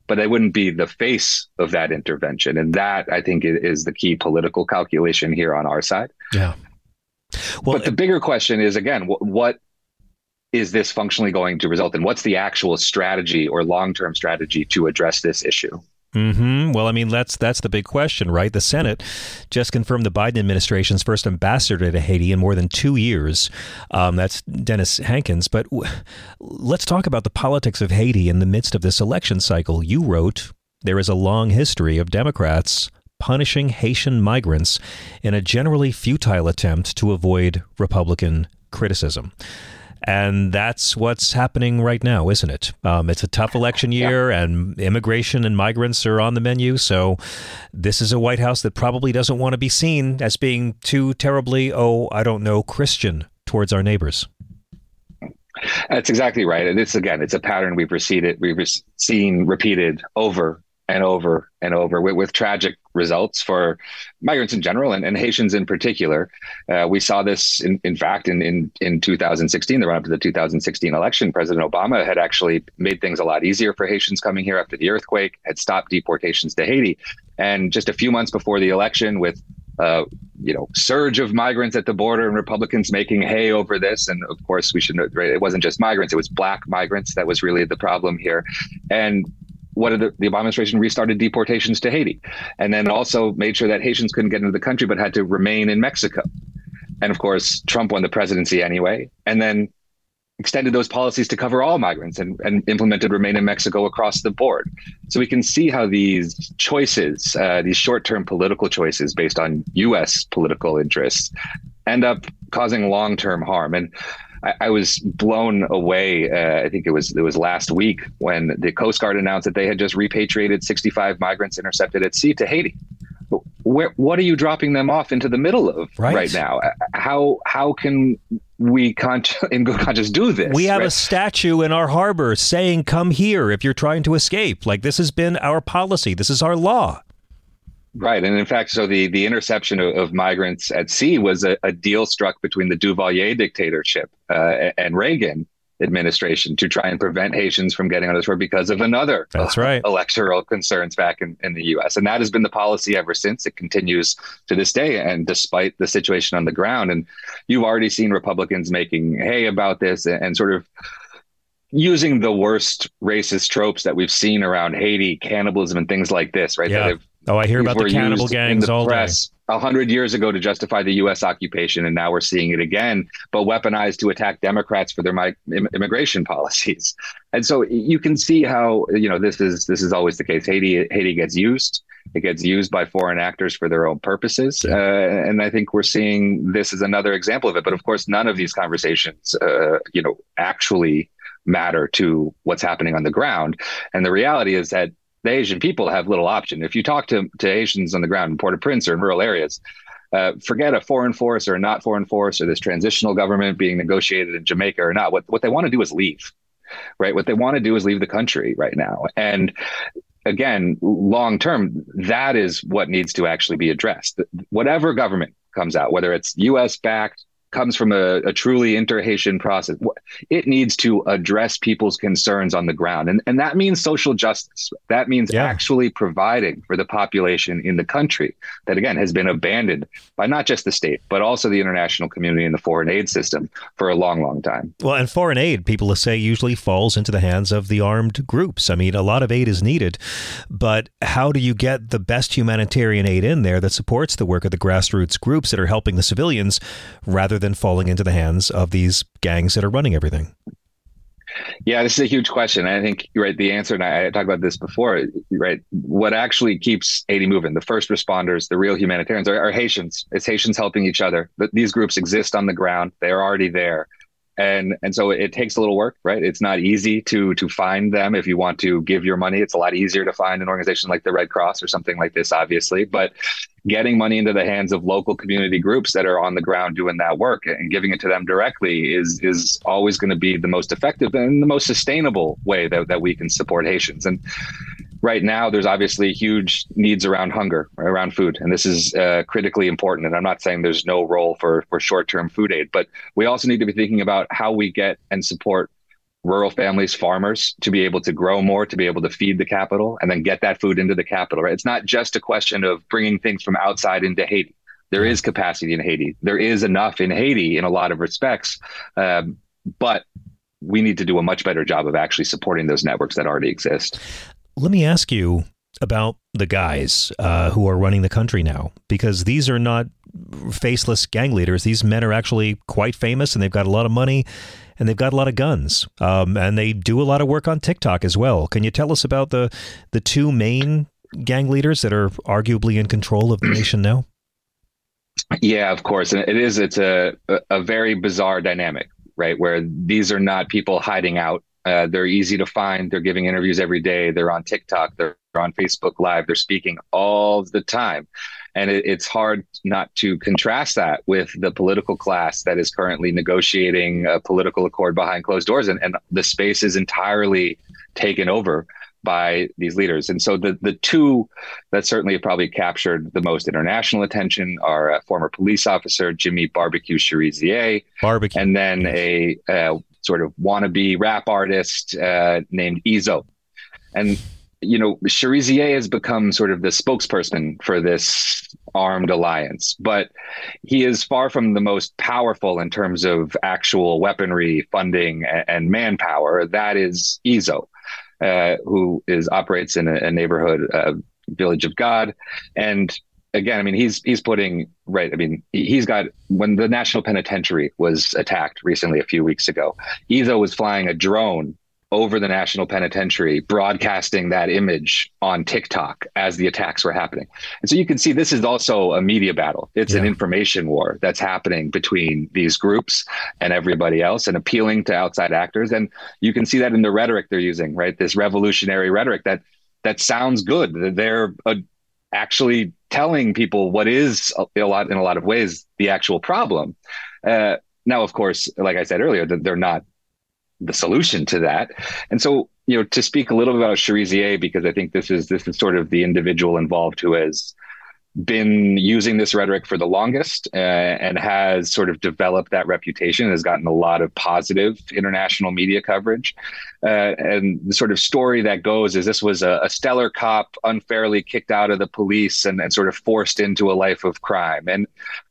but they wouldn't be the face of that intervention. And that, I think, is the key political calculation here on our side. Yeah. Well, but the bigger question is, again, what, what is this functionally going to result in? What's the actual strategy or long-term strategy to address this issue? Mm-hmm. Well, I mean, that's that's the big question, right? The Senate just confirmed the Biden administration's first ambassador to Haiti in more than two years. Um, that's Dennis Hankins. But w- let's talk about the politics of Haiti in the midst of this election cycle. You wrote, there is a long history of Democrats punishing Haitian migrants in a generally futile attempt to avoid Republican criticism. And that's what's happening right now, isn't it? Um, it's a tough election year, yeah. and immigration and migrants are on the menu. So this is a White House that probably doesn't want to be seen as being too terribly, oh, I don't know, Christian towards our neighbors. That's exactly right. And this, again, it's a pattern we've receded, we've seen repeated over and over and over with, with tragic results for migrants in general and, and Haitians in particular. Uh, we saw this, in, in fact, in, in, in two thousand sixteen, the run up to the two thousand sixteen election. President Obama had actually made things a lot easier for Haitians coming here after the earthquake, had stopped deportations to Haiti. And just a few months before the election, with uh, you know, surge of migrants at the border and Republicans making hay over this. And of course, we should know, right, it wasn't just migrants, it was black migrants that was really the problem here. And what did the, the Obama administration restarted deportations to Haiti, and then also made sure that Haitians couldn't get into the country but had to remain in Mexico. And of course, Trump won the presidency anyway, and then extended those policies to cover all migrants and, and implemented remain in Mexico across the board. So we can see how these choices, uh, these short-term political choices based on U S political interests, end up causing long-term harm. And I, I was blown away. Uh, I think it was it was last week when the Coast Guard announced that they had just repatriated sixty-five migrants intercepted at sea to Haiti. Where, what are you dropping them off into the middle of right, right now? How how can we con- in good conscience do this? We have right? a statue in our harbor saying, come here if you're trying to escape. Like, this has been our policy. This is our law. Right. And in fact, so the, the interception of, of migrants at sea was a, a deal struck between the Duvalier dictatorship uh, and Reagan administration to try and prevent Haitians from getting on the shore because of another That's right. uh, electoral concerns back in, in the U S. And that has been the policy ever since. It continues to this day. And despite the situation on the ground, and you've already seen Republicans making hay about this and, and sort of using the worst racist tropes that we've seen around Haiti, cannibalism and things like this, right? Yeah. Oh, I hear about the cannibal gangs all day. A hundred years ago to justify the U S occupation, and now we're seeing it again, but weaponized to attack Democrats for their mi- immigration policies. And so you can see how, you know, this is this is always the case. Haiti Haiti gets used. It gets used by foreign actors for their own purposes. Uh, and I think we're seeing this as another example of it. But of course, none of these conversations, uh, you know, actually matter to what's happening on the ground. And the reality is that the Asian people have little option. If you talk to, to Asians on the ground in Port-au-Prince or in rural areas, uh, forget a foreign force or a not foreign force or this transitional government being negotiated in Jamaica or not. What, what they want to do is leave, right? What they want to do is leave the country right now. And again, long term, that is what needs to actually be addressed. Whatever government comes out, whether it's U S backed, comes from a, a truly inter-Haitian process, it needs to address people's concerns on the ground. And, and that means social justice. That means yeah. actually providing for the population in the country that, again, has been abandoned by not just the state, but also the international community and the foreign aid system for a long, long time. Well, and foreign aid, people say, usually falls into the hands of the armed groups. I mean, a lot of aid is needed, but how do you get the best humanitarian aid in there that supports the work of the grassroots groups that are helping the civilians rather than falling into the hands of these gangs that are running everything? Yeah, this is a huge question. I think you're right. The answer, and I, I talked about this before, right? What actually keeps Haiti moving, the first responders, the real humanitarians are, are Haitians. It's Haitians helping each other. These groups exist on the ground. They're already there. And and so it takes a little work, right? It's not easy to to find them. If you want to give your money, it's a lot easier to find an organization like the Red Cross or something like this, obviously. But getting money into the hands of local community groups that are on the ground doing that work and giving it to them directly is is always going to be the most effective and the most sustainable way that, that we can support Haitians. And right now, there's obviously huge needs around hunger, around food, and this is uh, critically important. And I'm not saying there's no role for, for short-term food aid, but we also need to be thinking about how we get and support rural families, farmers, to be able to grow more, to be able to feed the capital, and then get that food into the capital, right? It's not just a question of bringing things from outside into Haiti. There is capacity in Haiti. There is enough in Haiti in a lot of respects, um, but we need to do a much better job of actually supporting those networks that already exist. Let me ask you about the guys uh, who are running the country now, because these are not faceless gang leaders. These men are actually quite famous, and they've got a lot of money, and they've got a lot of guns, um, and they do a lot of work on TikTok as well. Can you tell us about the the two main gang leaders that are arguably in control of the nation now? Yeah, of course. And it is, it's a, a very bizarre dynamic, right? Where these are not people hiding out. Uh, they're easy to find. They're giving interviews every day. They're on TikTok. They're on Facebook Live. They're speaking all the time. And it, it's hard not to contrast that with the political class that is currently negotiating a political accord behind closed doors. And, and the space is entirely taken over by these leaders. And so the the two that certainly have probably captured the most international attention are a former police officer, Jimmy Barbecue Cherizier, Barbecue, and then a uh, sort of wannabe rap artist uh, named Izzo. And, you know, Cherizier has become sort of the spokesperson for this armed alliance, but he is far from the most powerful in terms of actual weaponry, funding, and, and manpower. That is Izzo. Uh, who is operates in a, a neighborhood uh, village of God. And again, I mean, he's he's putting right. I mean, he's got, when the National Penitentiary was attacked recently, a few weeks ago, Izzo was flying a drone over the National Penitentiary, broadcasting that image on TikTok as the attacks were happening. And so you can see this is also a media battle. It's yeah. an information war that's happening between these groups and everybody else, and appealing to outside actors. And you can see that in the rhetoric they're using, right? This revolutionary rhetoric that that sounds good. They're uh, actually telling people what is a lot, in a lot of ways, the actual problem. Uh, now, of course, like I said earlier, that they're not the solution to that. And so, you know, to speak a little bit about Cherizier, because I think this is this is sort of the individual involved who has been using this rhetoric for the longest uh, and has sort of developed that reputation, has gotten a lot of positive international media coverage. Uh, and the sort of story that goes is this was a, a stellar cop unfairly kicked out of the police and, and sort of forced into a life of crime. And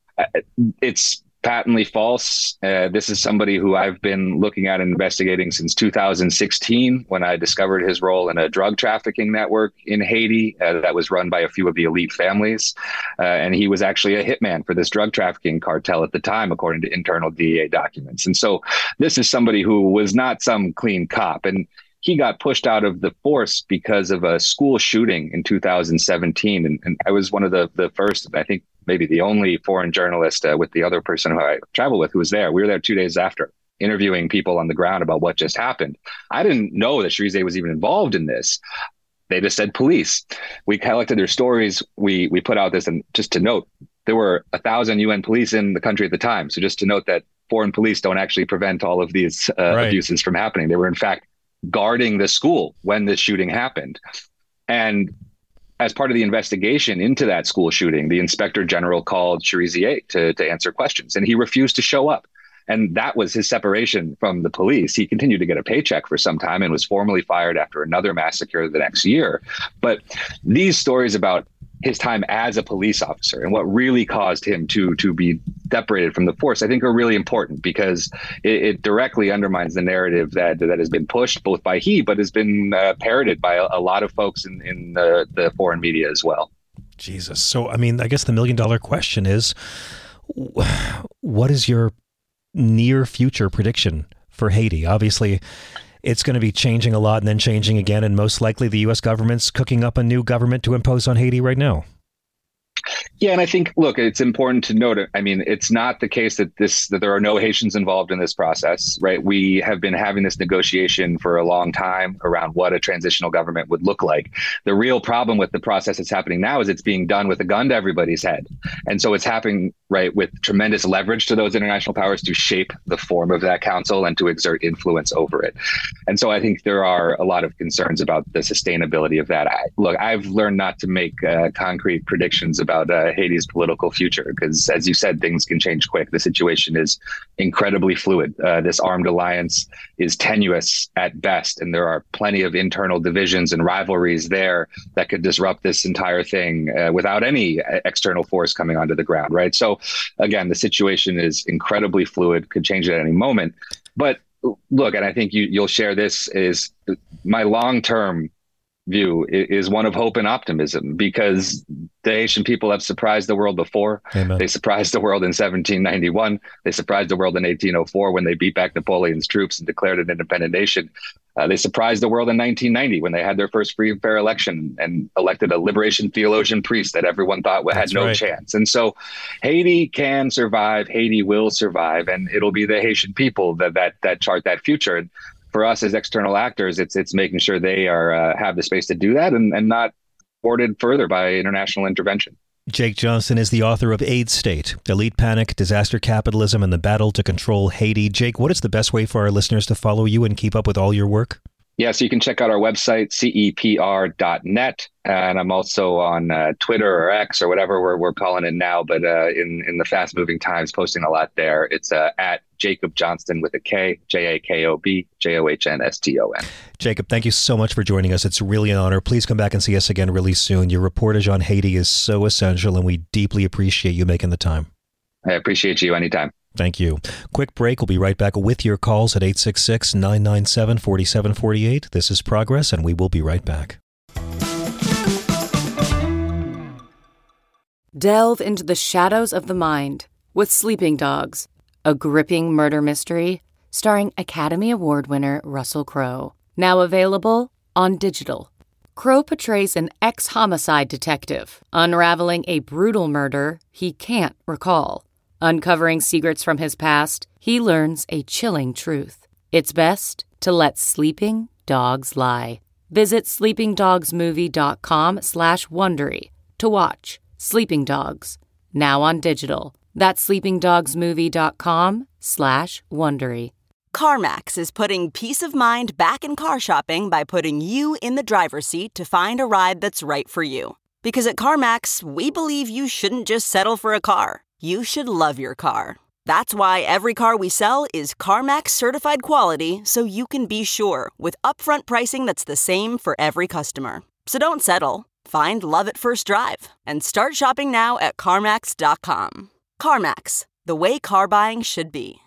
it's patently false. Uh, this is somebody who I've been looking at and investigating since two thousand sixteen, when I discovered his role in a drug trafficking network in Haiti uh, that was run by a few of the elite families. Uh, and he was actually a hitman for this drug trafficking cartel at the time, according to internal D E A documents. And so this is somebody who was not some clean cop. And he got pushed out of the force because of a school shooting in two thousand seventeen. And, and I was one of the, the first, I think maybe the only foreign journalist uh, with the other person who I traveled with who was there. We were there two days after, interviewing people on the ground about what just happened. I didn't know that Cherizier was even involved in this. They just said police. We collected their stories. We we put out this, and just to note, there were a thousand U N police in the country at the time. So just to note that foreign police don't actually prevent all of these uh, right. abuses from happening. They were in fact guarding the school when this shooting happened. And as part of the investigation into that school shooting, the inspector general called Cherizier to, to answer questions, and he refused to show up. And that was his separation from the police. He continued to get a paycheck for some time and was formally fired after another massacre the next year. But these stories about his time as a police officer and what really caused him to to be separated from the force, I think are really important, because it, it directly undermines the narrative that that has been pushed both by he, but has been uh, parroted by a, a lot of folks in, in the, the foreign media as well. Jesus. So, I mean, I guess the million dollar question is, what is your near future prediction for Haiti? Obviously, it's going to be changing a lot and then changing again. And most likely the U S government's cooking up a new government to impose on Haiti right now. Yeah, and I think, look, it's important to note, I mean, it's not the case that this that there are no Haitians involved in this process, right? We have been having this negotiation for a long time around what a transitional government would look like. The real problem with the process that's happening now is it's being done with a gun to everybody's head. And so it's happening right, with tremendous leverage to those international powers to shape the form of that council and to exert influence over it. And so I think there are a lot of concerns about the sustainability of that. I, look, I've learned not to make uh, concrete predictions about uh, Haiti's political future because, as you said, things can change quick. The situation is incredibly fluid. Uh, this armed alliance is tenuous at best, and there are plenty of internal divisions and rivalries there that could disrupt this entire thing uh, without any external force coming onto the ground, right? So again, the situation is incredibly fluid, could change at any moment. But look, and I think you, you'll share this, is my long-term view is one of hope and optimism, because the Haitian people have surprised the world before. Amen. They surprised the world in seventeen ninety-one. They surprised the world in eighteen oh four when they beat back Napoleon's troops and declared an independent nation. Uh, they surprised the world in nineteen ninety when they had their first free and fair election and elected a liberation theologian priest that everyone thought had That's no right. chance. And so Haiti can survive. Haiti will survive. And it'll be the Haitian people that that that chart that future. For us as external actors, it's it's making sure they are uh, have the space to do that and, and not thwarted further by international intervention. Jake Johnston is the author of Aid State, Elite Panic, Disaster Capitalism, and the Battle to Control Haiti. Jake, what is the best way for our listeners to follow you and keep up with all your work? Yeah, so you can check out our website, C E P R dot net. And I'm also on uh, Twitter or X or whatever we're, we're calling it now. But uh, in, in the fast moving times, posting a lot there. It's uh, at Jacob Johnston with a K, J A K O B, J O H N S T O N. Jacob, thank you so much for joining us. It's really an honor. Please come back and see us again really soon. Your reportage on Haiti is so essential, and we deeply appreciate you making the time. I appreciate you anytime. Thank you. Quick break. We'll be right back with your calls at eight six six, nine nine seven, four seven four eight. This is Progress, and we will be right back. Delve into the shadows of the mind with Sleeping Dogs, a gripping murder mystery starring Academy Award winner Russell Crowe. Now available on digital. Crowe portrays an ex-homicide detective unraveling a brutal murder he can't recall. Uncovering secrets from his past, he learns a chilling truth. It's best to let sleeping dogs lie. Visit sleepingdogsmovie.com slash Wondery to watch Sleeping Dogs, now on digital. That's sleepingdogsmovie.com slash Wondery. CarMax is putting peace of mind back in car shopping by putting you in the driver's seat to find a ride that's right for you. Because at CarMax, we believe you shouldn't just settle for a car. You should love your car. That's why every car we sell is CarMax certified quality, so you can be sure with upfront pricing that's the same for every customer. So don't settle. Find love at first drive and start shopping now at CarMax dot com. CarMax, the way car buying should be.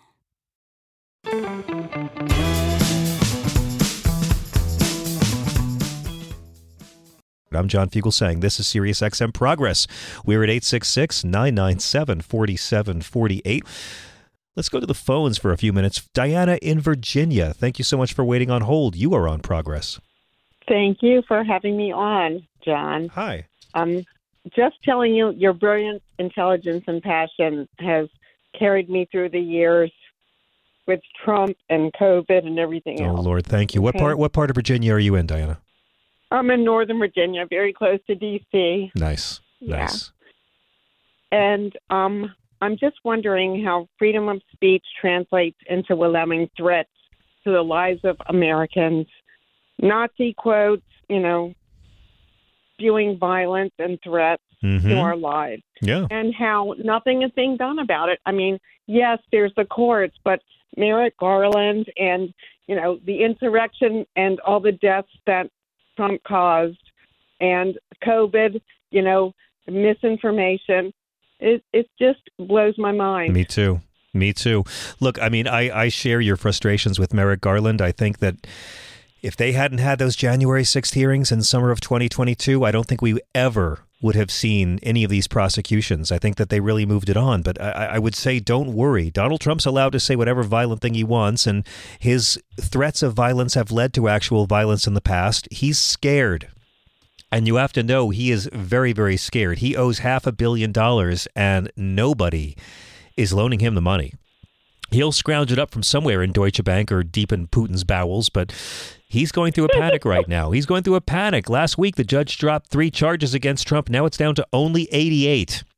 I'm John Fugelsang. This is Sirius X M Progress. We're at eight six six, nine nine seven, four seven four eight. Let's go to the phones for a few minutes. Diana in Virginia, thank you so much for waiting on hold. You are on Progress. Thank you for having me on, John. Hi. Um, just telling you, your brilliant intelligence and passion has carried me through the years with Trump and COVID and everything else. Oh, Lord, thank you. What Okay. part What part of Virginia are you in, Diana? I'm in Northern Virginia, very close to D C. Nice. Yeah. Nice. And um, I'm just wondering how freedom of speech translates into allowing threats to the lives of Americans. Nazi quotes, you know, spewing violence and threats Mhm. to our lives. Yeah. And how nothing is being done about it. I mean, yes, there's the courts, but Merrick Garland and, you know, the insurrection and all the deaths that Trump caused and COVID, you know, misinformation, it, it just blows my mind. Me too. Me too. Look, I mean, I, I share your frustrations with Merrick Garland. I think that if they hadn't had those January sixth hearings in summer of twenty twenty-two, I don't think we ever would have seen any of these prosecutions. I think that they really moved it on. But I, I would say, don't worry. Donald Trump's allowed to say whatever violent thing he wants, and his threats of violence have led to actual violence in the past. He's scared. And you have to know he is very, very scared. He owes half a billion dollars, and nobody is loaning him the money. He'll scrounge it up from somewhere in Deutsche Bank or deep in Putin's bowels, but he's going through a panic right now. He's going through a panic. Last week, the judge dropped three charges against Trump. Now it's down to only eighty-eight.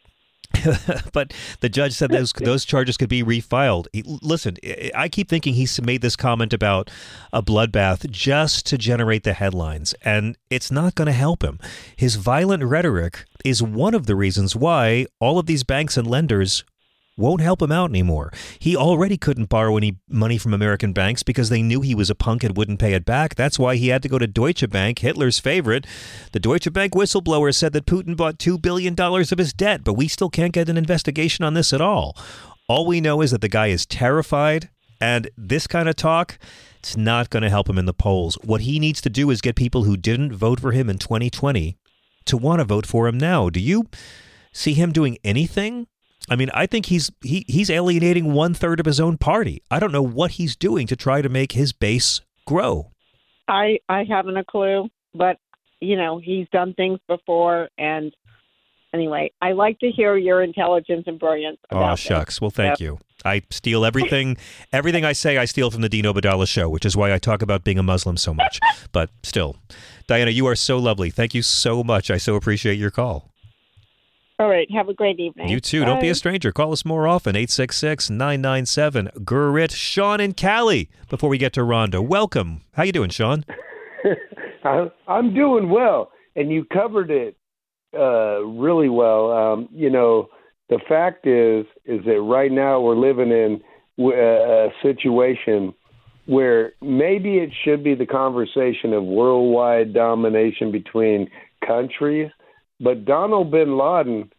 But the judge said those those charges could be refiled. He, listen, I keep thinking he's made this comment about a bloodbath just to generate the headlines, and it's not going to help him. His violent rhetoric is one of the reasons why all of these banks and lenders won't help him out anymore. He already couldn't borrow any money from American banks because they knew he was a punk and wouldn't pay it back. That's why he had to go to Deutsche Bank, Hitler's favorite. The Deutsche Bank whistleblower said that Putin bought two billion dollars of his debt, but we still can't get an investigation on this at all. All we know is that the guy is terrified, and this kind of talk, it's not going to help him in the polls. What he needs to do is get people who didn't vote for him in twenty twenty to want to vote for him now. Do you see him doing anything? I mean, I think he's he he's alienating one third of his own party. I don't know what he's doing to try to make his base grow. I I haven't a clue, but you know, he's done things before, and anyway, I like to hear your intelligence and brilliance about Oh, shucks. this. Well, thank So- you. I steal everything. Everything I say, I steal from the Dean Obadala show, which is why I talk about being a Muslim so much. But still, Diana, you are so lovely. Thank you so much. I so appreciate your call. All right. Have a great evening. You too. Don't be Bye. a stranger. Call us more often. eight six six, nine nine seven, G R I T. Sean and Callie, before we get to Rhonda. Welcome. How you doing, Sean? I'm doing well, and you covered it uh, really well. Um, you know, the fact is, is that right now we're living in a situation where maybe it should be the conversation of worldwide domination between countries, but Donald bin Laden,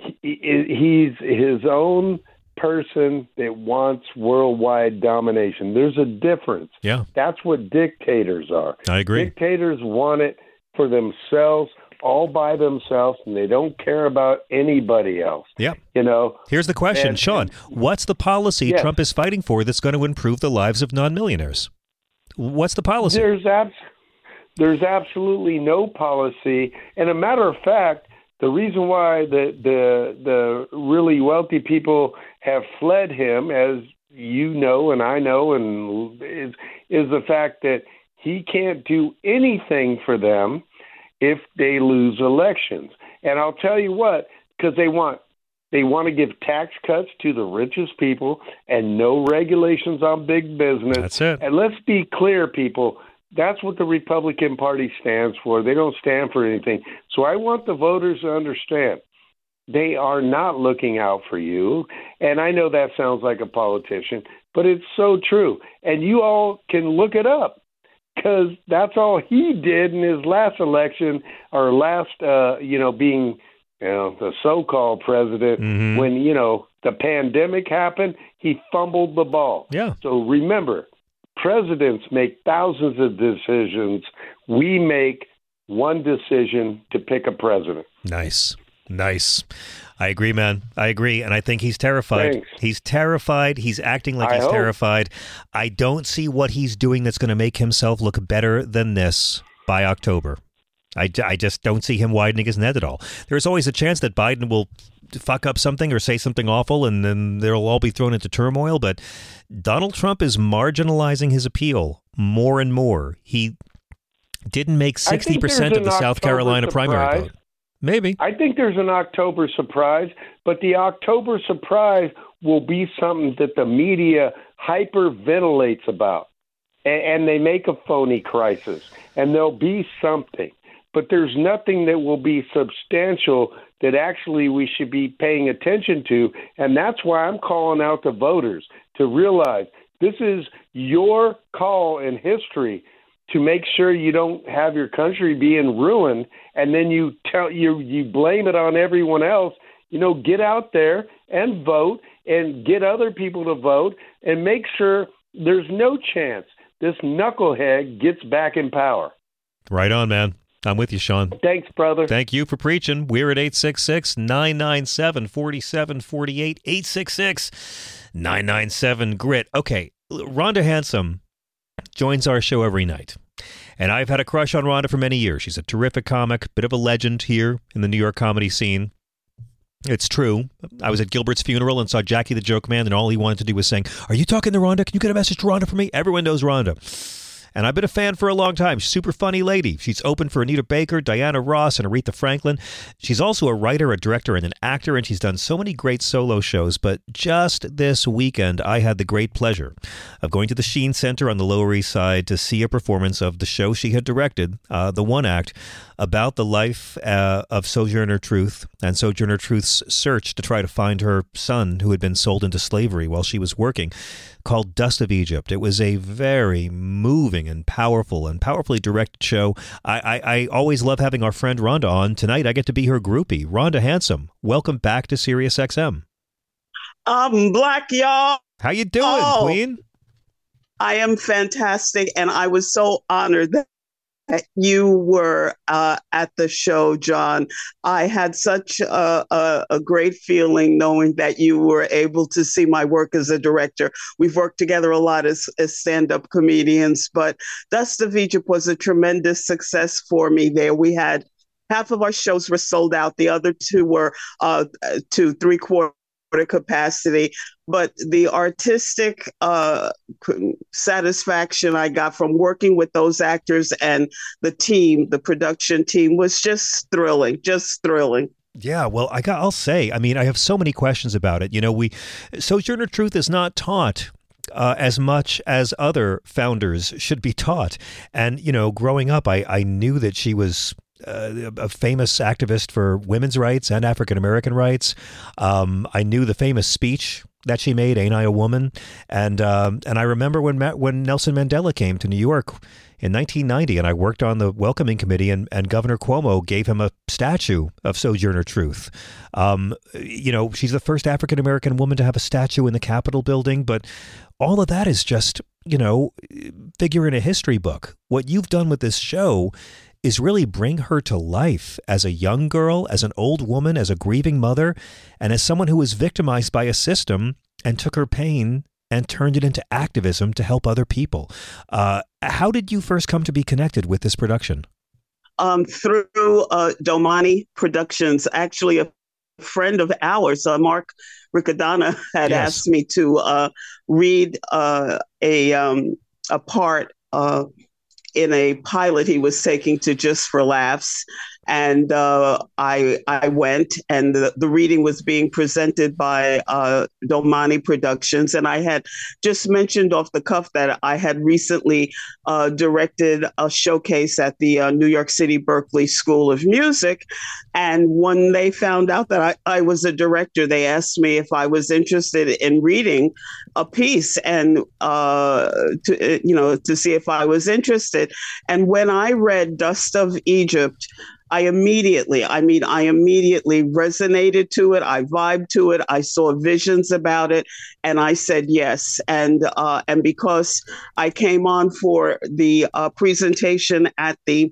he, he's his own person that wants worldwide domination. There's a difference. Yeah. That's what dictators are. I agree. Dictators want it for themselves, all by themselves, and they don't care about anybody else. Yeah. You know. Here's the question, And- Sean. What's the policy Yes. Trump is fighting for that's going to improve the lives of non-millionaires? What's the policy? There's abs- there's absolutely no policy, and a matter of fact, the reason why the the the really wealthy people have fled him, as you know and I know, and is is the fact that he can't do anything for them if they lose elections. And I'll tell you what, because they want they want to give tax cuts to the richest people and no regulations on big business. That's it. And let's be clear, people. That's what the Republican Party stands for. They don't stand for anything. So I want the voters to understand they are not looking out for you. And I know that sounds like a politician, but it's so true. And you all can look it up because that's all he did in his last election or last, uh, you know, being, you know, the so-called president. Mm-hmm. When, you know, the pandemic happened, he fumbled the ball. Yeah. So remember, presidents make thousands of decisions. We make one decision to pick a president. Nice. Nice. I agree, man. I agree. And I think he's terrified. Thanks. He's terrified. He's acting like I he's hope. terrified. I don't see what he's doing that's going to make himself look better than this by October. I, I just don't see him widening his net at all. There's always a chance that Biden will fuck up something or say something awful, and then they'll all be thrown into turmoil. But Donald Trump is marginalizing his appeal more and more. He didn't make sixty percent of the South Carolina primary vote. Maybe. I think there's an October surprise, but the October surprise will be something that the media hyperventilates about, and, and they make a phony crisis, and there'll be something. But there's nothing that will be substantial that actually we should be paying attention to, and that's why I'm calling out the voters to realize this is your call in history to make sure you don't have your country being ruined, and then you tell you you blame it on everyone else. You know, get out there and vote and get other people to vote and make sure there's no chance this knucklehead gets back in power. Right on, man. I'm with you, Sean. Thanks, brother. Thank you for preaching. We're at eight six six, nine nine seven, four seven four eight, eight six six, nine nine seven, G R I T. Okay, Rhonda Handsome joins our show every night. And I've had a crush on Rhonda for many years. She's a terrific comic, bit of a legend here in the New York comedy scene. It's true. I was at Gilbert's funeral and saw Jackie the Joke Man, and all he wanted to do was saying, "Are you talking to Rhonda? Can you get a message to Rhonda for me?" Everyone knows Rhonda. And I've been a fan for a long time. Super funny lady. She's opened for Anita Baker, Diana Ross, and Aretha Franklin. She's also a writer, a director, and an actor, and she's done so many great solo shows. But just this weekend, I had the great pleasure of going to the Sheen Center on the Lower East Side to see a performance of the show she had directed, uh, the one act, about the life uh, of Sojourner Truth and Sojourner Truth's search to try to find her son who had been sold into slavery while she was working, called Dust of Egypt. It was a very moving and powerful and powerfully directed show. I, I, I always love having our friend Rhonda on. Tonight, I get to be her groupie. Rhonda Handsome, welcome back to Sirius X M. I'm black, y'all. How you doing, oh, Queen? I am fantastic, and I was so honored that you were uh, at the show, John. I had such a, a, a great feeling knowing that you were able to see my work as a director. We've worked together a lot as, as stand-up comedians, but Dust of Egypt was a tremendous success for me there. We had half of our shows were sold out. The other two were uh, to three-quarter capacity, but the artistic uh, satisfaction I got from working with those actors and the team, the production team, was just thrilling, just thrilling. Yeah, well, I got, I'll say, I mean, I have so many questions about it. You know, we Sojourner Truth is not taught Uh, as much as other founders should be taught. And, you know, growing up, I, I knew that she was uh, a famous activist for women's rights and African-American rights. Um, I knew the famous speech that she made, Ain't I a Woman? And um, and I remember when Ma- when Nelson Mandela came to New York in nineteen ninety, and I worked on the welcoming committee, and, and Governor Cuomo gave him a statue of Sojourner Truth. Um, you know, she's the first African-American woman to have a statue in the Capitol building, but all of that is just, you know, figure in a history book. What you've done with this show is really bring her to life as a young girl, as an old woman, as a grieving mother, and as someone who was victimized by a system and took her pain and turned it into activism to help other people. Uh, how did you first come to be connected with this production? Um, through uh, Domani Productions. Actually, a friend of ours, uh, Mark Riccadonna, had yes. asked me to uh, read uh, a um, a part uh, in a pilot he was taking to Just for Laughs. And uh, I I went, and the, the reading was being presented by uh, Domani Productions. And I had just mentioned off the cuff that I had recently uh, directed a showcase at the uh, New York City Berklee School of Music. And when they found out that I, I was a director, they asked me if I was interested in reading a piece and, uh, to, you know, to see if I was interested. And when I read Dust of Egypt, I immediately, I mean, I immediately resonated to it. I vibed to it. I saw visions about it, and I said yes. And uh, and because I came on for the uh, presentation at the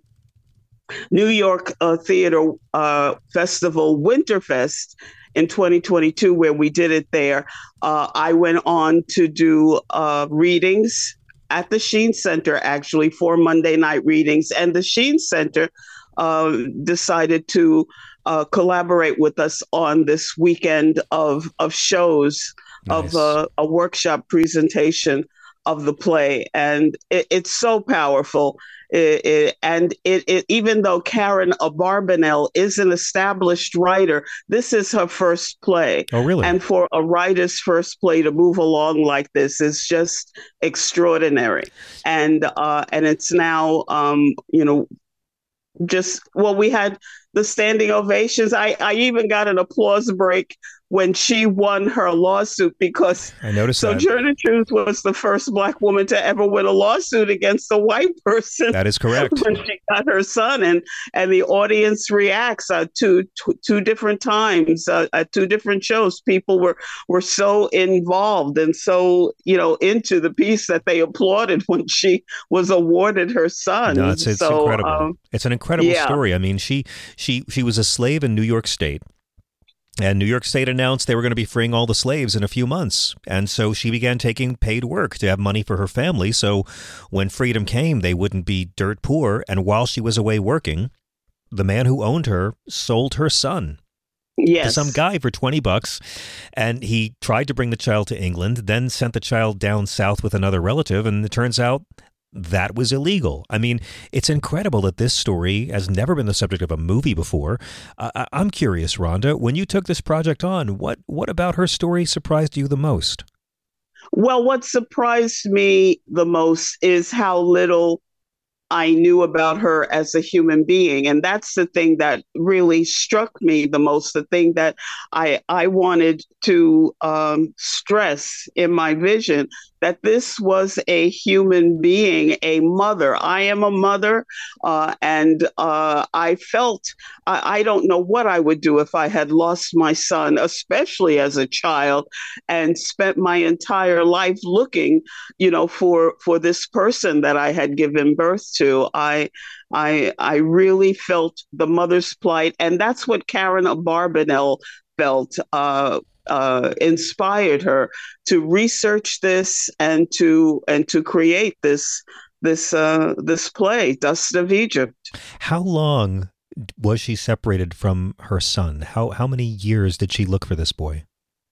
New York uh, Theater uh, Festival Winterfest in twenty twenty-two, where we did it there, uh, I went on to do uh, readings at the Sheen Center, actually, for Monday night readings, and the Sheen Center Uh, decided to uh, collaborate with us on this weekend of of shows, nice. of uh, a workshop presentation of the play, and it, it's so powerful. It, it, and it, it even though Karen Abarbanel is an established writer, this is her first play. Oh, really? And for a writer's first play to move along like this is just extraordinary. And uh, and it's now, um, you know. Just, well, we had the standing ovations. I, I even got an applause break when she won her lawsuit, because I noticed Sojourner Truth was the first Black woman to ever win a lawsuit against a white person. That is correct. When she got her son, and and the audience reacts uh, to, to two different times uh, at two different shows. People were were so involved and so, you know, into the piece that they applauded when she was awarded her son. No, it's, it's so, incredible. Um, it's an incredible yeah. story. I mean, she she she was a slave in New York State. And New York State announced they were going to be freeing all the slaves in a few months. And so she began taking paid work to have money for her family. So when freedom came, they wouldn't be dirt poor. And while she was away working, the man who owned her sold her son yes. to some guy for twenty bucks. And he tried to bring the child to England, then sent the child down south with another relative. And it turns out that was illegal. I mean, it's incredible that this story has never been the subject of a movie before. Uh, I'm curious, Rhonda, when you took this project on, what what about her story surprised you the most? Well, what surprised me the most is how little I knew about her as a human being. And that's the thing that really struck me the most, the thing that I, I wanted to um, stress in my vision, that this was a human being, a mother. I am a mother, uh, and uh, I felt, I, I don't know what I would do if I had lost my son, especially as a child, and spent my entire life looking, you know, for, for this person that I had given birth to. I, I, I really felt the mother's plight, and that's what Karen Abarbanel felt. Uh, uh, inspired her to research this and to and to create this this uh, this play, Dust of Egypt. How long was she separated from her son? How how many years did she look for this boy?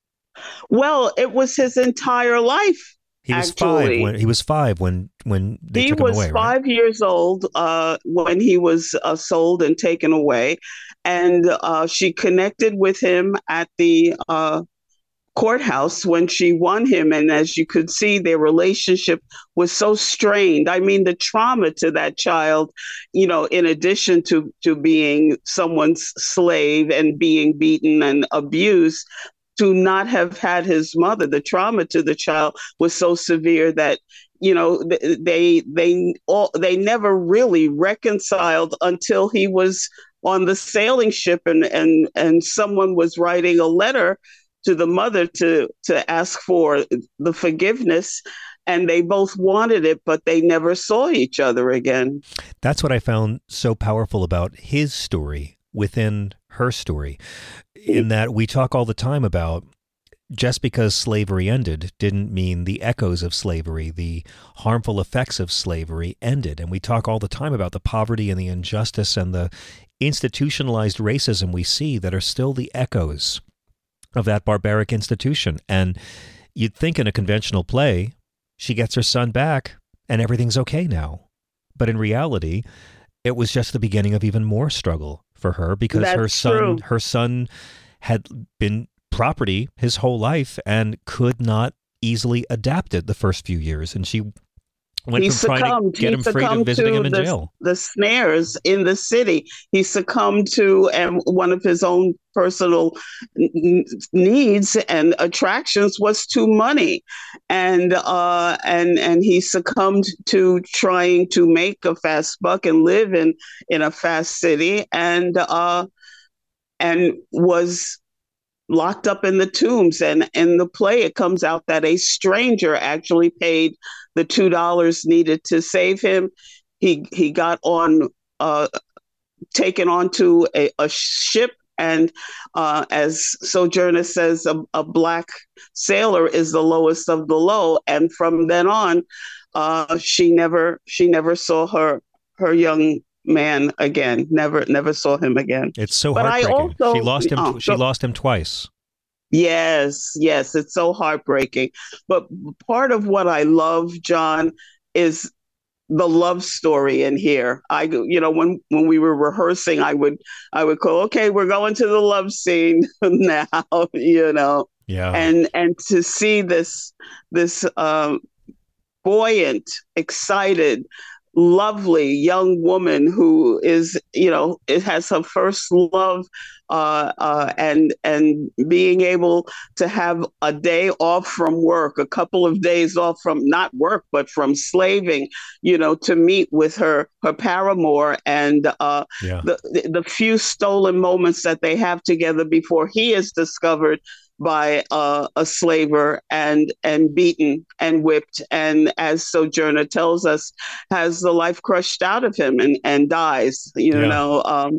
Well, it was his entire life. He was actually. five when he was five when when they he took him was away. five right? years old uh, when he was uh, sold and taken away, and uh, she connected with him at the uh, courthouse when she won him. And as you could see, their relationship was so strained. I mean, the trauma to that child, you know, in addition to to being someone's slave and being beaten and abused, to not have had his mother, the trauma to the child was so severe that, you know, they they all they never really reconciled until he was on the sailing ship and and and someone was writing a letter to the mother to to ask for the forgiveness, and they both wanted it, but they never saw each other again. That's what I found so powerful about his story within her story, in that we talk all the time about just because slavery ended didn't mean the echoes of slavery, the harmful effects of slavery ended. And we talk all the time about the poverty and the injustice and the institutionalized racism we see that are still the echoes of that barbaric institution. And you'd think in a conventional play, she gets her son back and everything's okay now. But in reality, it was just the beginning of even more struggle for her, because That's her son, true. her son had been property his whole life and could not easily adapt it the first few years. And she went he from trying succumbed. to get he him free to succumbed visiting to him in the, jail. the snares in the city. He succumbed to and one of his own personal n- needs and attractions was to money, and uh, and and he succumbed to trying to make a fast buck and live in in a fast city, and uh, and was locked up in the tombs. And in the play, it comes out that a stranger actually paid the two dollars needed to save him. He he got on, uh, taken onto a, a ship, and uh, as Sojourner says, a, a black sailor is the lowest of the low. And from then on, uh, she never she never saw her her young man again. Never never saw him again. It's so But I heartbreaking. also- she lost him. oh, she so- lost him twice. Yes, yes, it's so heartbreaking. But part of what I love, John, is the love story in here. I, you know, when when we were rehearsing, I would I would go, okay, we're going to the love scene now, you know, Yeah. and and to see this this um, buoyant, excited, lovely young woman who is, you know, it has her first love, uh, uh, and and being able to have a day off from work, a couple of days off from not work but from slaving, you know, to meet with her her paramour, and uh, Yeah. the the few stolen moments that they have together before he is discovered by uh, a slaver and and beaten and whipped, and as Sojourner tells us, has the life crushed out of him and, and dies. You Yeah. know, um,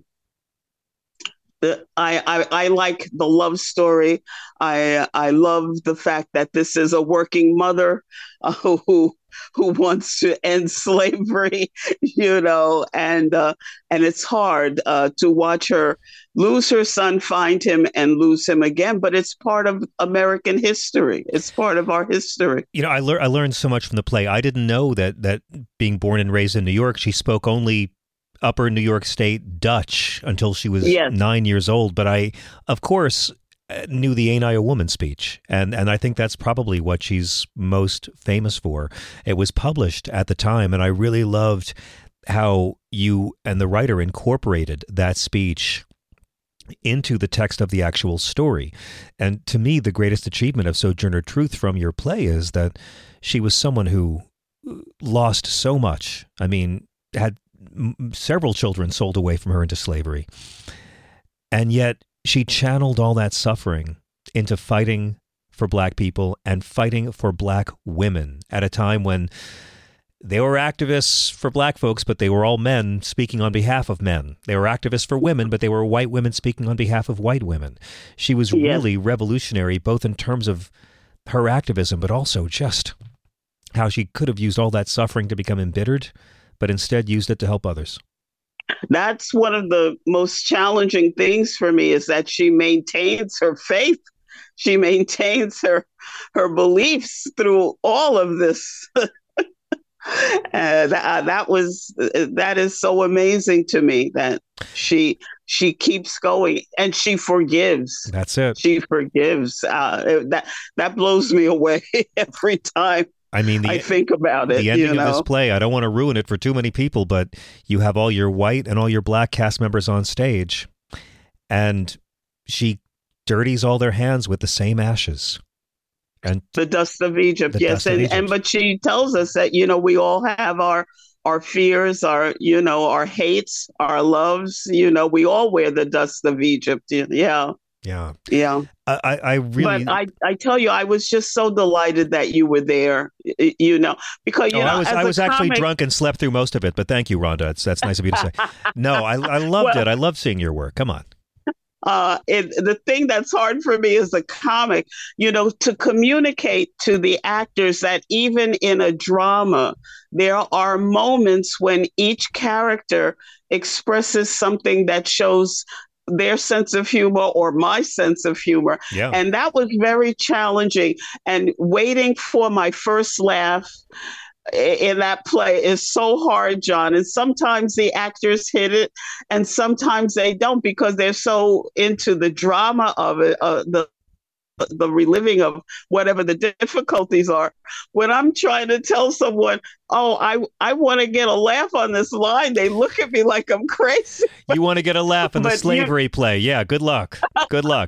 the, I, I I like the love story. I I love the fact that this is a working mother uh, who who wants to end slavery. You know, and uh, and it's hard uh, to watch her lose her son, find him, and lose him again. But it's part of American history. It's part of our history. You know, I, lear- I learned so much from the play. I didn't know that that being born and raised in New York, she spoke only upper New York State Dutch until she was yes. nine years old. But I, of course, knew the Ain't I a Woman speech. And, and I think that's probably what she's most famous for. It was published at the time, and I really loved how you and the writer incorporated that speech into the text of the actual story. And to me, the greatest achievement of Sojourner Truth from your play is that she was someone who lost so much. I mean, had m- several children sold away from her into slavery. And yet she channeled all that suffering into fighting for Black people and fighting for Black women at a time when they were activists for Black folks, but they were all men speaking on behalf of men. They were activists for women, but they were white women speaking on behalf of white women. She was yes. really revolutionary, both in terms of her activism, but also just how she could have used all that suffering to become embittered, but instead used it to help others. That's one of the most challenging things for me, is that she maintains her faith. She maintains her her beliefs through all of this. Uh, that, that was that is so amazing to me, that she she keeps going and she forgives. That's it. She forgives. Uh, that that blows me away every time. I mean, the, I think about it. The ending you know? of this play, I don't want to ruin it for too many people, but you have all your white and all your Black cast members on stage, and she dirties all their hands with the same ashes. And the dust of Egypt, yes. And, Egypt. and but she tells us that, you know, we all have our our fears, our, you know, our hates, our loves, you know, we all wear the dust of Egypt. Yeah. Yeah. Yeah. I, I really. But I, I tell you, I was just so delighted that you were there, you know, because, you oh, know, I was, as I was a actually comic... drunk and slept through most of it. But thank you, Rhonda. It's, that's nice of you to say. No, I, I loved well, it. I love seeing your work. Come on. Uh, it, the thing that's hard for me as a comic, you know, to communicate to the actors that even in a drama, there are moments when each character expresses something that shows their sense of humor or my sense of humor. Yeah. And that was very challenging. And waiting for my first laugh in that play is so hard, John. And sometimes the actors hit it and sometimes they don't, because they're so into the drama of it, uh, the the reliving of whatever the difficulties are. When I'm trying to tell someone, oh, I I want to get a laugh on this line, they look at me like I'm crazy. You want to get a laugh in the slavery you... play. Yeah, good luck. Good luck.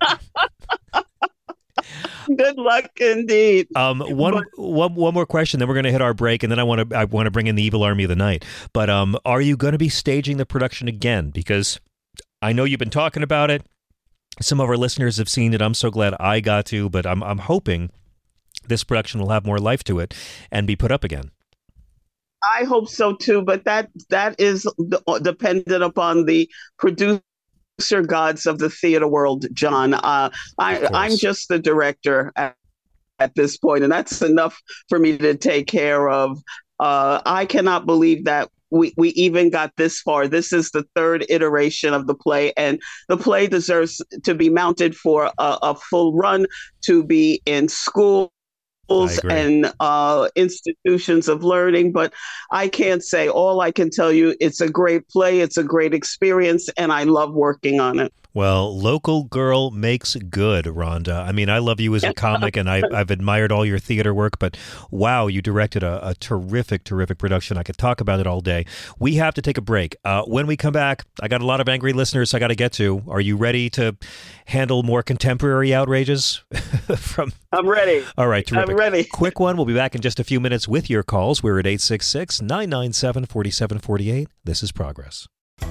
Good luck indeed. Um, one, but, one, one more question, then we're going to hit our break, and then I want to I want to bring in the Evil Army of the Night. But um, are you going to be staging the production again? Because I know you've been talking about it. Some of our listeners have seen it. I'm so glad I got to, but I'm I'm hoping this production will have more life to it and be put up again. I hope so too, but that that is dependent upon the producer gods of the theater world, John. Uh, I, I'm just the director at, at this point, and that's enough for me to take care of. Uh, I cannot believe that we, we even got this far. This is the third iteration of the play, and the play deserves to be mounted for a, a full run, to be in school and uh, institutions of learning. But I can't say. All I can tell you, it's a great play, it's a great experience, and I love working on it. Well, local girl makes good, Rhonda. I mean, I love you as a comic, and I, I've admired all your theater work, but wow, you directed a, a terrific, terrific production. I could talk about it all day. We have to take a break. Uh, when we come back, I got a lot of angry listeners I got to get to. Are you ready to handle more contemporary outrages? From I'm ready. All right, terrific. I'm ready. Quick one. We'll be back in just a few minutes with your calls. We're at eight six six, nine nine seven, four seven four eight. This is Progress.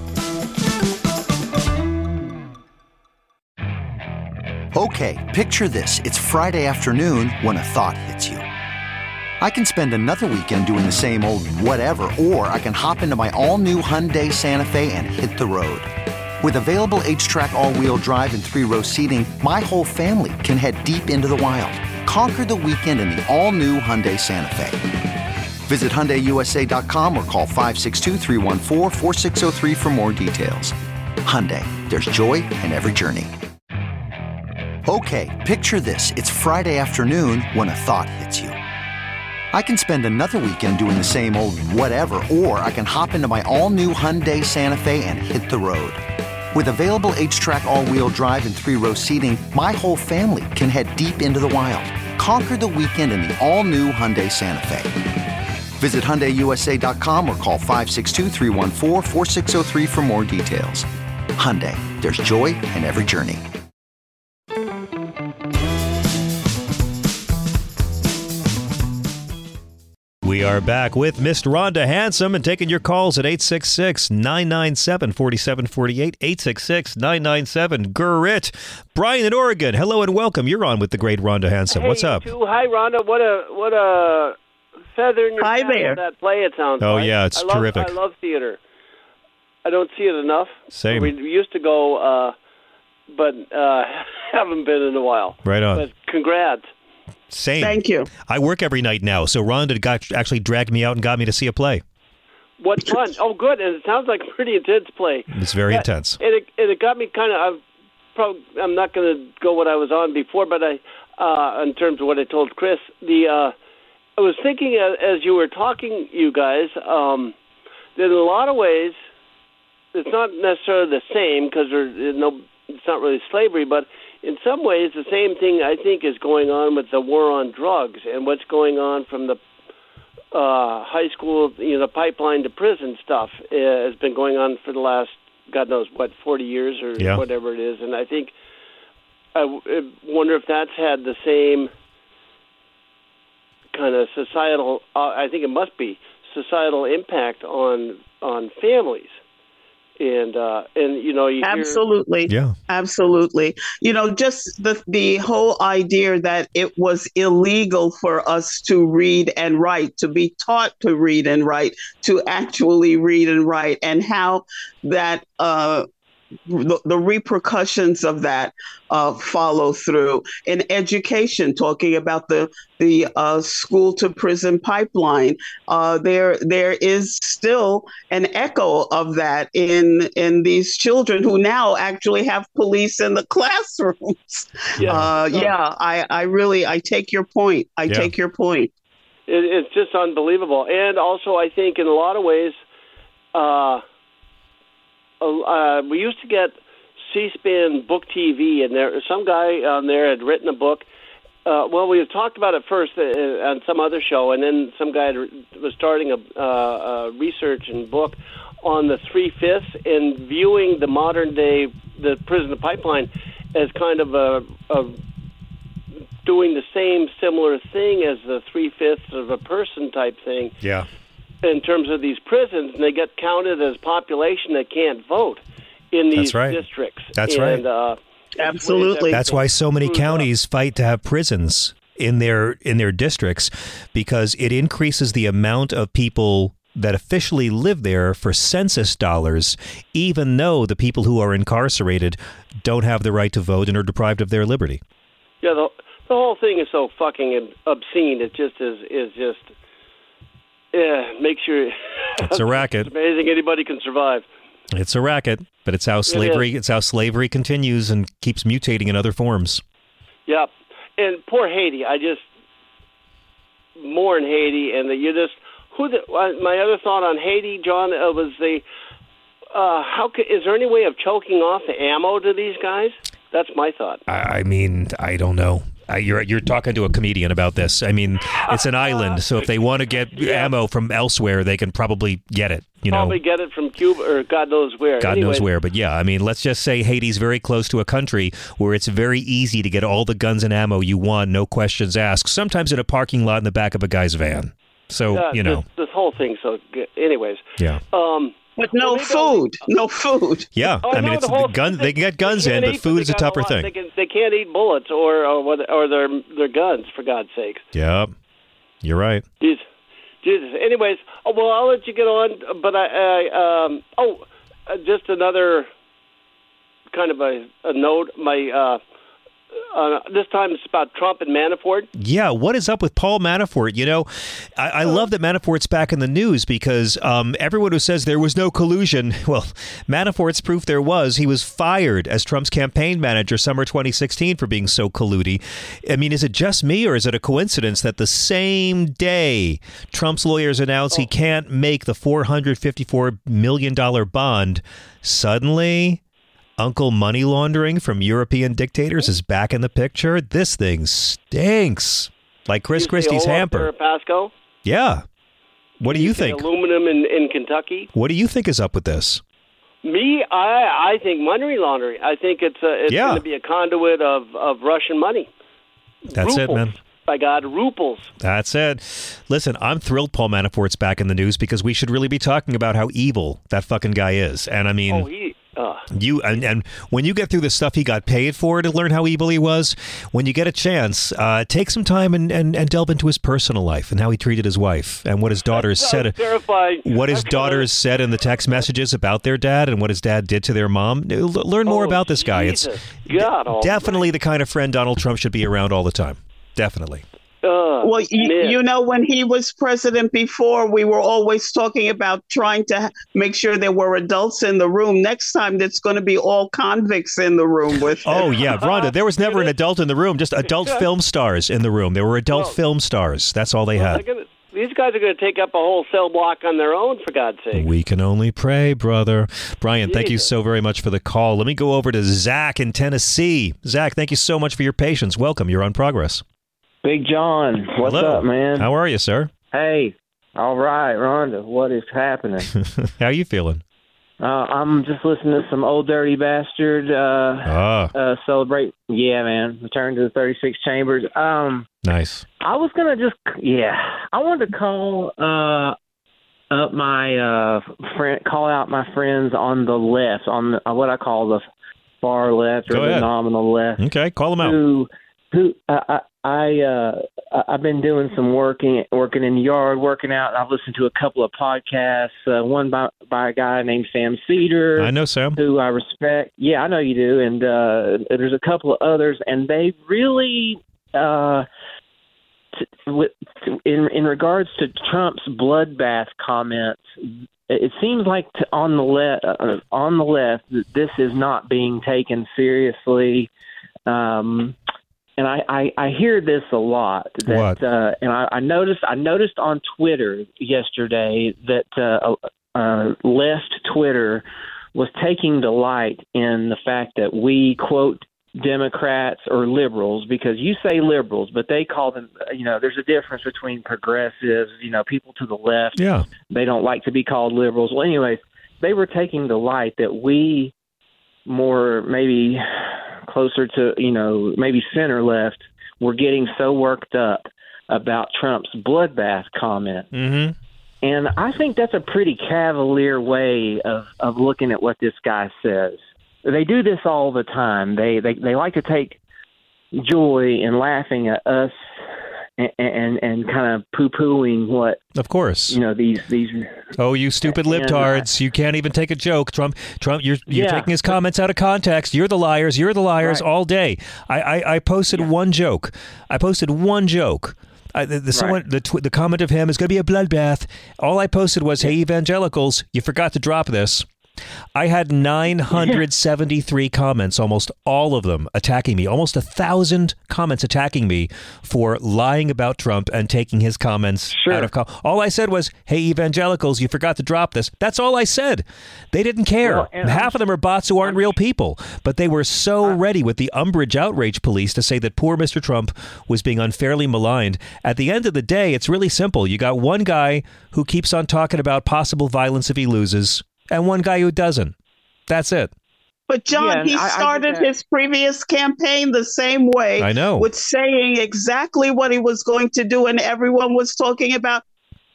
Okay, picture this. It's Friday afternoon when a thought hits you. I can spend another weekend doing the same old whatever, or I can hop into my all-new Hyundai Santa Fe and hit the road. With available H-Track all-wheel drive and three-row seating, my whole family can head deep into the wild. Conquer the weekend in the all-new Hyundai Santa Fe. Visit Hyundai U S A dot com or call five six two, three one four, four six zero three for more details. Hyundai, there's joy in every journey. Okay, picture this. It's Friday afternoon when a thought hits you. I can spend another weekend doing the same old whatever, or I can hop into my all-new Hyundai Santa Fe and hit the road. With available H-Track all-wheel drive and three-row seating, my whole family can head deep into the wild. Conquer the weekend in the all-new Hyundai Santa Fe. Visit Hyundai U S A dot com or call five six two, three one four, four six zero three for more details. Hyundai, there's joy in every journey. We are back with Miss Rhonda Handsome and taking your calls at eight six six, nine nine seven, four seven four eight, eight six six, nine nine seven, G R I T. Brian in Oregon, hello and welcome. You're on with the great Rhonda Handsome. Hey, What's up? Too. Hi, Rhonda. What a what a feather in your Hi cap there. of that play, it sounds Oh, like. yeah, it's I love, terrific. I love theater. I don't see it enough. Same. We used to go, uh, but uh, haven't been in a while. Right on. But congrats. Same. Thank you. I work every night now, so Rhonda got actually dragged me out and got me to see a play. What fun. Oh, good. And it sounds like a pretty intense play. It's very Yeah, intense. And it, and it got me kind of, I'm, probably, I'm not going to go what I was on before, but I, uh, in terms of what I told Chris, the uh, I was thinking as, as you were talking, you guys, um, that in a lot of ways, it's not necessarily the same because there's no, it's not really slavery, but in some ways, the same thing I think is going on with the war on drugs and what's going on from the uh, high school, you know, pipeline to prison stuff uh, has been going on for the last, God knows what, forty years or Yeah. whatever it is. And I think, I, w- I wonder if that's had the same kind of societal, uh, I think it must be, societal impact on on families. And, uh, and you know, you hear, Absolutely. Yeah. Absolutely. You know, just the the whole idea that it was illegal for us to read and write, to be taught to read and write, to actually read and write, and how that uh, the, the repercussions of that uh, follow through in education. Talking about the the uh, school to prison pipeline, uh, there there is still an echo of that in in these children who now actually have police in the classrooms. Yeah. Uh, yeah, I, I really I take your point. I Yeah. take your point. It, it's just unbelievable. And also, I think in a lot of ways, uh, uh, we used to get C-SPAN book T V, and there some guy on there had written a book. Uh, well, we had talked about it first uh, on some other show, and then some guy had, was starting a, uh, a research and book on the three-fifths and viewing the modern-day, the prison pipeline as kind of a, a doing the same similar thing as the three-fifths of a person type thing Yeah. in terms of these prisons, and they get counted as population that can't vote in these That's right. districts. That's and, right. Uh, Absolutely. That's why so many Screwed up. counties fight to have prisons in their in their districts, because it increases the amount of people that officially live there for census dollars, even though the people who are incarcerated don't have the right to vote and are deprived of their liberty. Yeah, the, the whole thing is so fucking obscene. It just is is just yeah makes you. It's a racket. It's amazing anybody can survive. It's a racket, but it's how slavery it's how slavery continues and keeps mutating in other forms. Yep. And poor Haiti. I just mourn Haiti, and the, you just who. The, uh, my other thought on Haiti, John, uh, was the uh, how ca is there any way of choking off the ammo to these guys? That's my thought. I, I mean, I don't know. Uh, you're you're talking to a comedian about this. I mean, it's an island, so if they want to get ammo from elsewhere, they can probably get it. You know, Probably get it from Cuba or God knows where. God Anyway, knows where. But yeah, I mean, let's just say Haiti's very close to a country where it's very easy to get all the guns and ammo you want, no questions asked, sometimes in a parking lot in the back of a guy's van. So, uh, you know. This, this whole thing. So, good. anyways. Yeah. Um, But no food. No food. Yeah. Oh, I mean, no, it's the whole the gun, they can get guns in, can't but eat, food they is a got tougher lot- thing. They, can, they can't eat bullets or or, what- or their their guns, for God's sakes. Yeah. You're right. Jeez. Jesus. Anyways, oh, well, I'll let you get on. But I, I um, oh, uh, just another kind of a, a note. My uh, Uh, this time it's about Trump and Manafort. Yeah, what is up with Paul Manafort? You know, I, I love that Manafort's back in the news because um, everyone who says there was no collusion, well, Manafort's proof there was. He was fired as Trump's campaign manager summer twenty sixteen for being so colludy. I mean, is it just me or is it a coincidence that the same day Trump's lawyers announced oh. he can't make the four hundred fifty-four million dollars bond, suddenly Uncle money laundering from European dictators is back in the picture? This thing stinks. Like Chris Christie's hamper. Pasco? Yeah. What do you think? Aluminum in, in Kentucky? What do you think is up with this? Me, I I think money laundering. I think it's a, it's yeah. going to be a conduit of, of Russian money. That's Ruples. it, man. By God, ruples. That's it. Listen, I'm thrilled Paul Manafort's back in the news because we should really be talking about how evil that fucking guy is. And I mean... Oh, he... Uh, you and, and when you get through the stuff he got paid for to learn how evil he was, when you get a chance, uh, take some time and, and, and delve into his personal life and how he treated his wife and what his daughters said. Terrifying. What his daughters said in the text messages about their dad and what his dad did to their mom. Learn more oh, about this guy. Jesus. It's God, definitely the kind of friend Donald Trump should be around all the time. Definitely. Uh, well, you, you know, when he was president before, we were always talking about trying to make sure there were adults in the room. Next time, there's going to be all convicts in the room with him. Oh, yeah, Rhonda, there was never an adult in the room, just adult film stars in the room. There were adult well, film stars. That's all they well, had. Gonna, these guys are going to take up a whole cell block on their own, for God's sake. We can only pray, brother. Brian, Jesus. Thank you so very much for the call. Let me go over to Zach in Tennessee. Zach, thank you so much for your patience. Welcome. You're on Progress. Big John, what's Hello. up, man? How are you, sir? Hey, all right, Rhonda, what is happening? How you feeling? Uh, I'm just listening to some Old Dirty Bastard uh, ah. uh, celebrate. Yeah, man, return to the thirty-six Chambers. Um, nice. I was gonna just, yeah, I wanted to call uh, up my uh, friend, call out my friends on the left, on the, uh, what I call the far left or Go the ahead. nominal left. Okay, call them out. Who, who uh, I, I uh, I've been doing some working working in the yard, working out. And I've listened to a couple of podcasts. Uh, one by by a guy named Sam Cedar. I know Sam, who I respect. Yeah, I know you do. And uh, there's a couple of others, and they really, uh, t- with, t- in in regards to Trump's bloodbath comments, it seems like to, on the left, uh, on the left, this is not being taken seriously. Um, And I, I, I hear this a lot. That, uh, and I, I noticed I noticed on Twitter yesterday that uh, uh, left Twitter was taking delight in the fact that we quote Democrats or liberals, because you say liberals, but they call them. You know, there's a difference between progressives. You know, people to the left. Yeah, they don't like to be called liberals. Well, anyways, they were taking delight that we more maybe closer to, you know, maybe center left, we're getting so worked up about Trump's bloodbath comment. Mm-hmm. And I think that's a pretty cavalier way of, of looking at what this guy says. They do this all the time. They they, they like to take joy in laughing at us and and, and kind of poo-pooing what, of course, you know, these these. Oh, you stupid libtards! You can't even take a joke, Trump. Trump, you're you're Yeah. taking his comments out of context. You're the liars. You're the liars Right. all day. I I, I posted one joke. I posted one joke. I, the, the, someone, the, tw- the comment of him is going to be a bloodbath. All I posted was, "Hey, evangelicals, you forgot to drop this." I had nine hundred seventy-three comments, almost all of them attacking me, almost a thousand comments attacking me for lying about Trump and taking his comments Sure. out of context. All I said was, "Hey, evangelicals, you forgot to drop this." That's all I said. They didn't care. Well, and Half of them are bots who aren't real people, but they were so ready with the umbrage outrage police to say that poor Mister Trump was being unfairly maligned. At the end of the day, it's really simple. You got one guy who keeps on talking about possible violence if he loses, and one guy who doesn't. That's it. But John, Yeah, and he I- I started get that. his previous campaign the same way. I know. With saying exactly what he was going to do, and everyone was talking about,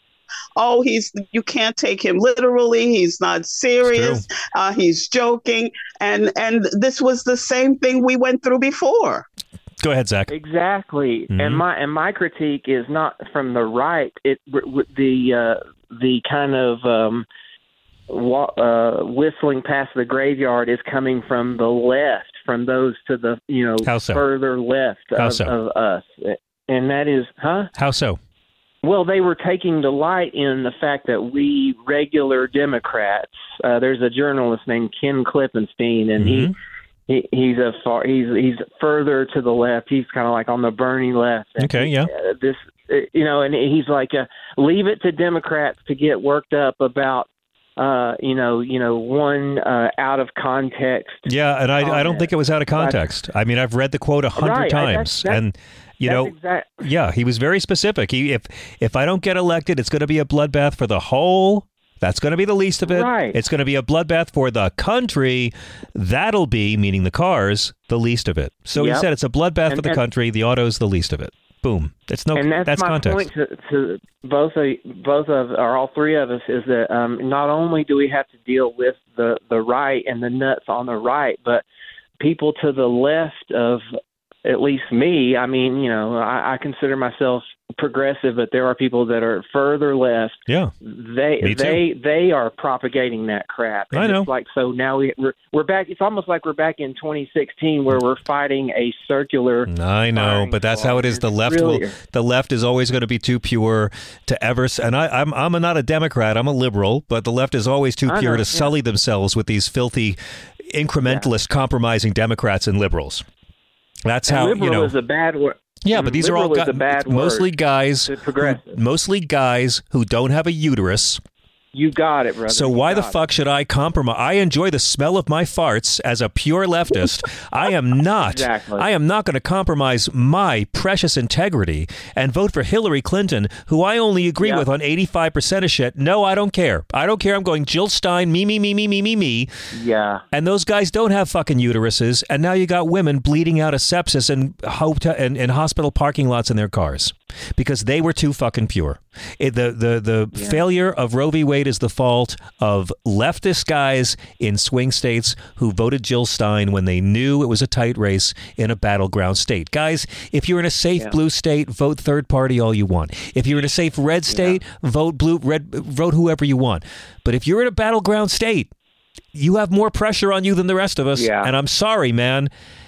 oh, he's you can't take him literally. He's not serious. Uh, he's joking, and and this was the same thing we went through before. Go ahead, Zach. Exactly, Mhm. and my and my critique is not from the right. It w- w- the uh, the kind of um, wa- uh, whistling past the graveyard is coming from the left, from those to the, you know, How so? further left How of, so? of us. And that is, huh? How so? Well, they were taking delight in the fact that we regular Democrats, uh, there's a journalist named Ken Klippenstein, and Mm-hmm. he, he he's a far he's he's further to the left. He's kind of like on the Bernie left. And Okay, yeah. uh, this, uh, you know, and he's like, uh, leave it to Democrats to get worked up about, uh, you know, you know, one uh, out of context. Yeah, and I, I don't think it was out of context. I mean, I've read the quote a hundred Right, I- times, that's- that's- and you that's know, exact- yeah, he was very specific. He, if if I don't get elected, it's going to be a bloodbath for the whole. That's going to be the least of it. Right. It's going to be a bloodbath for the country. That'll be, meaning the cars, the least of it. So Yep. he said it's a bloodbath And- for the and- country. The auto's the least of it. Boom. It's no. and that's, that's my context. point to, to both of both of or all three of us is that um, not only do we have to deal with the the right and the nuts on the right, but people to the left of at least me. I mean, you know, I, I consider myself progressive, but there are people that are further left. Yeah, they Me too. they they are propagating that crap. And I know. It's like so now we we're, we're back. It's almost like we're back in twenty sixteen where we're fighting a circular. I know, but that's how it is. The left really- will. The left is always going to be too pure to ever. s- And I, I'm I'm a, not a Democrat. I'm a liberal, but the left is always too I pure know, to yeah. sully themselves with these filthy, incrementalist, compromising Democrats and liberals. That's And how liberal you know. is a bad word. Yeah, but these are all Liberal is gu- a bad word mostly guys, to who, progressive. mostly guys who don't have a uterus. You got it, brother. So You why the got it. fuck should I compromise? I enjoy the smell of my farts as a pure leftist. I am not. Exactly. I am not going to compromise my precious integrity and vote for Hillary Clinton, who I only agree Yep. with on eighty-five percent of shit. No, I don't care. I don't care. I'm going Jill Stein, me, me, me, me, me, me, me. Yeah. And those guys don't have fucking uteruses. And now you got women bleeding out of sepsis and hotel and, and hospital parking lots in their cars because they were too fucking pure. It, the the the Yeah. failure of Roe v. Wade is the fault of leftist guys in swing states who voted Jill Stein when they knew it was a tight race in a battleground state. Guys, if you're in a safe Yeah. blue state, vote third party all you want. If you're in a safe red state, vote blue red vote whoever you want. But if you're in a battleground state, you have more pressure on you than the rest of us. Yeah. And I'm sorry, man.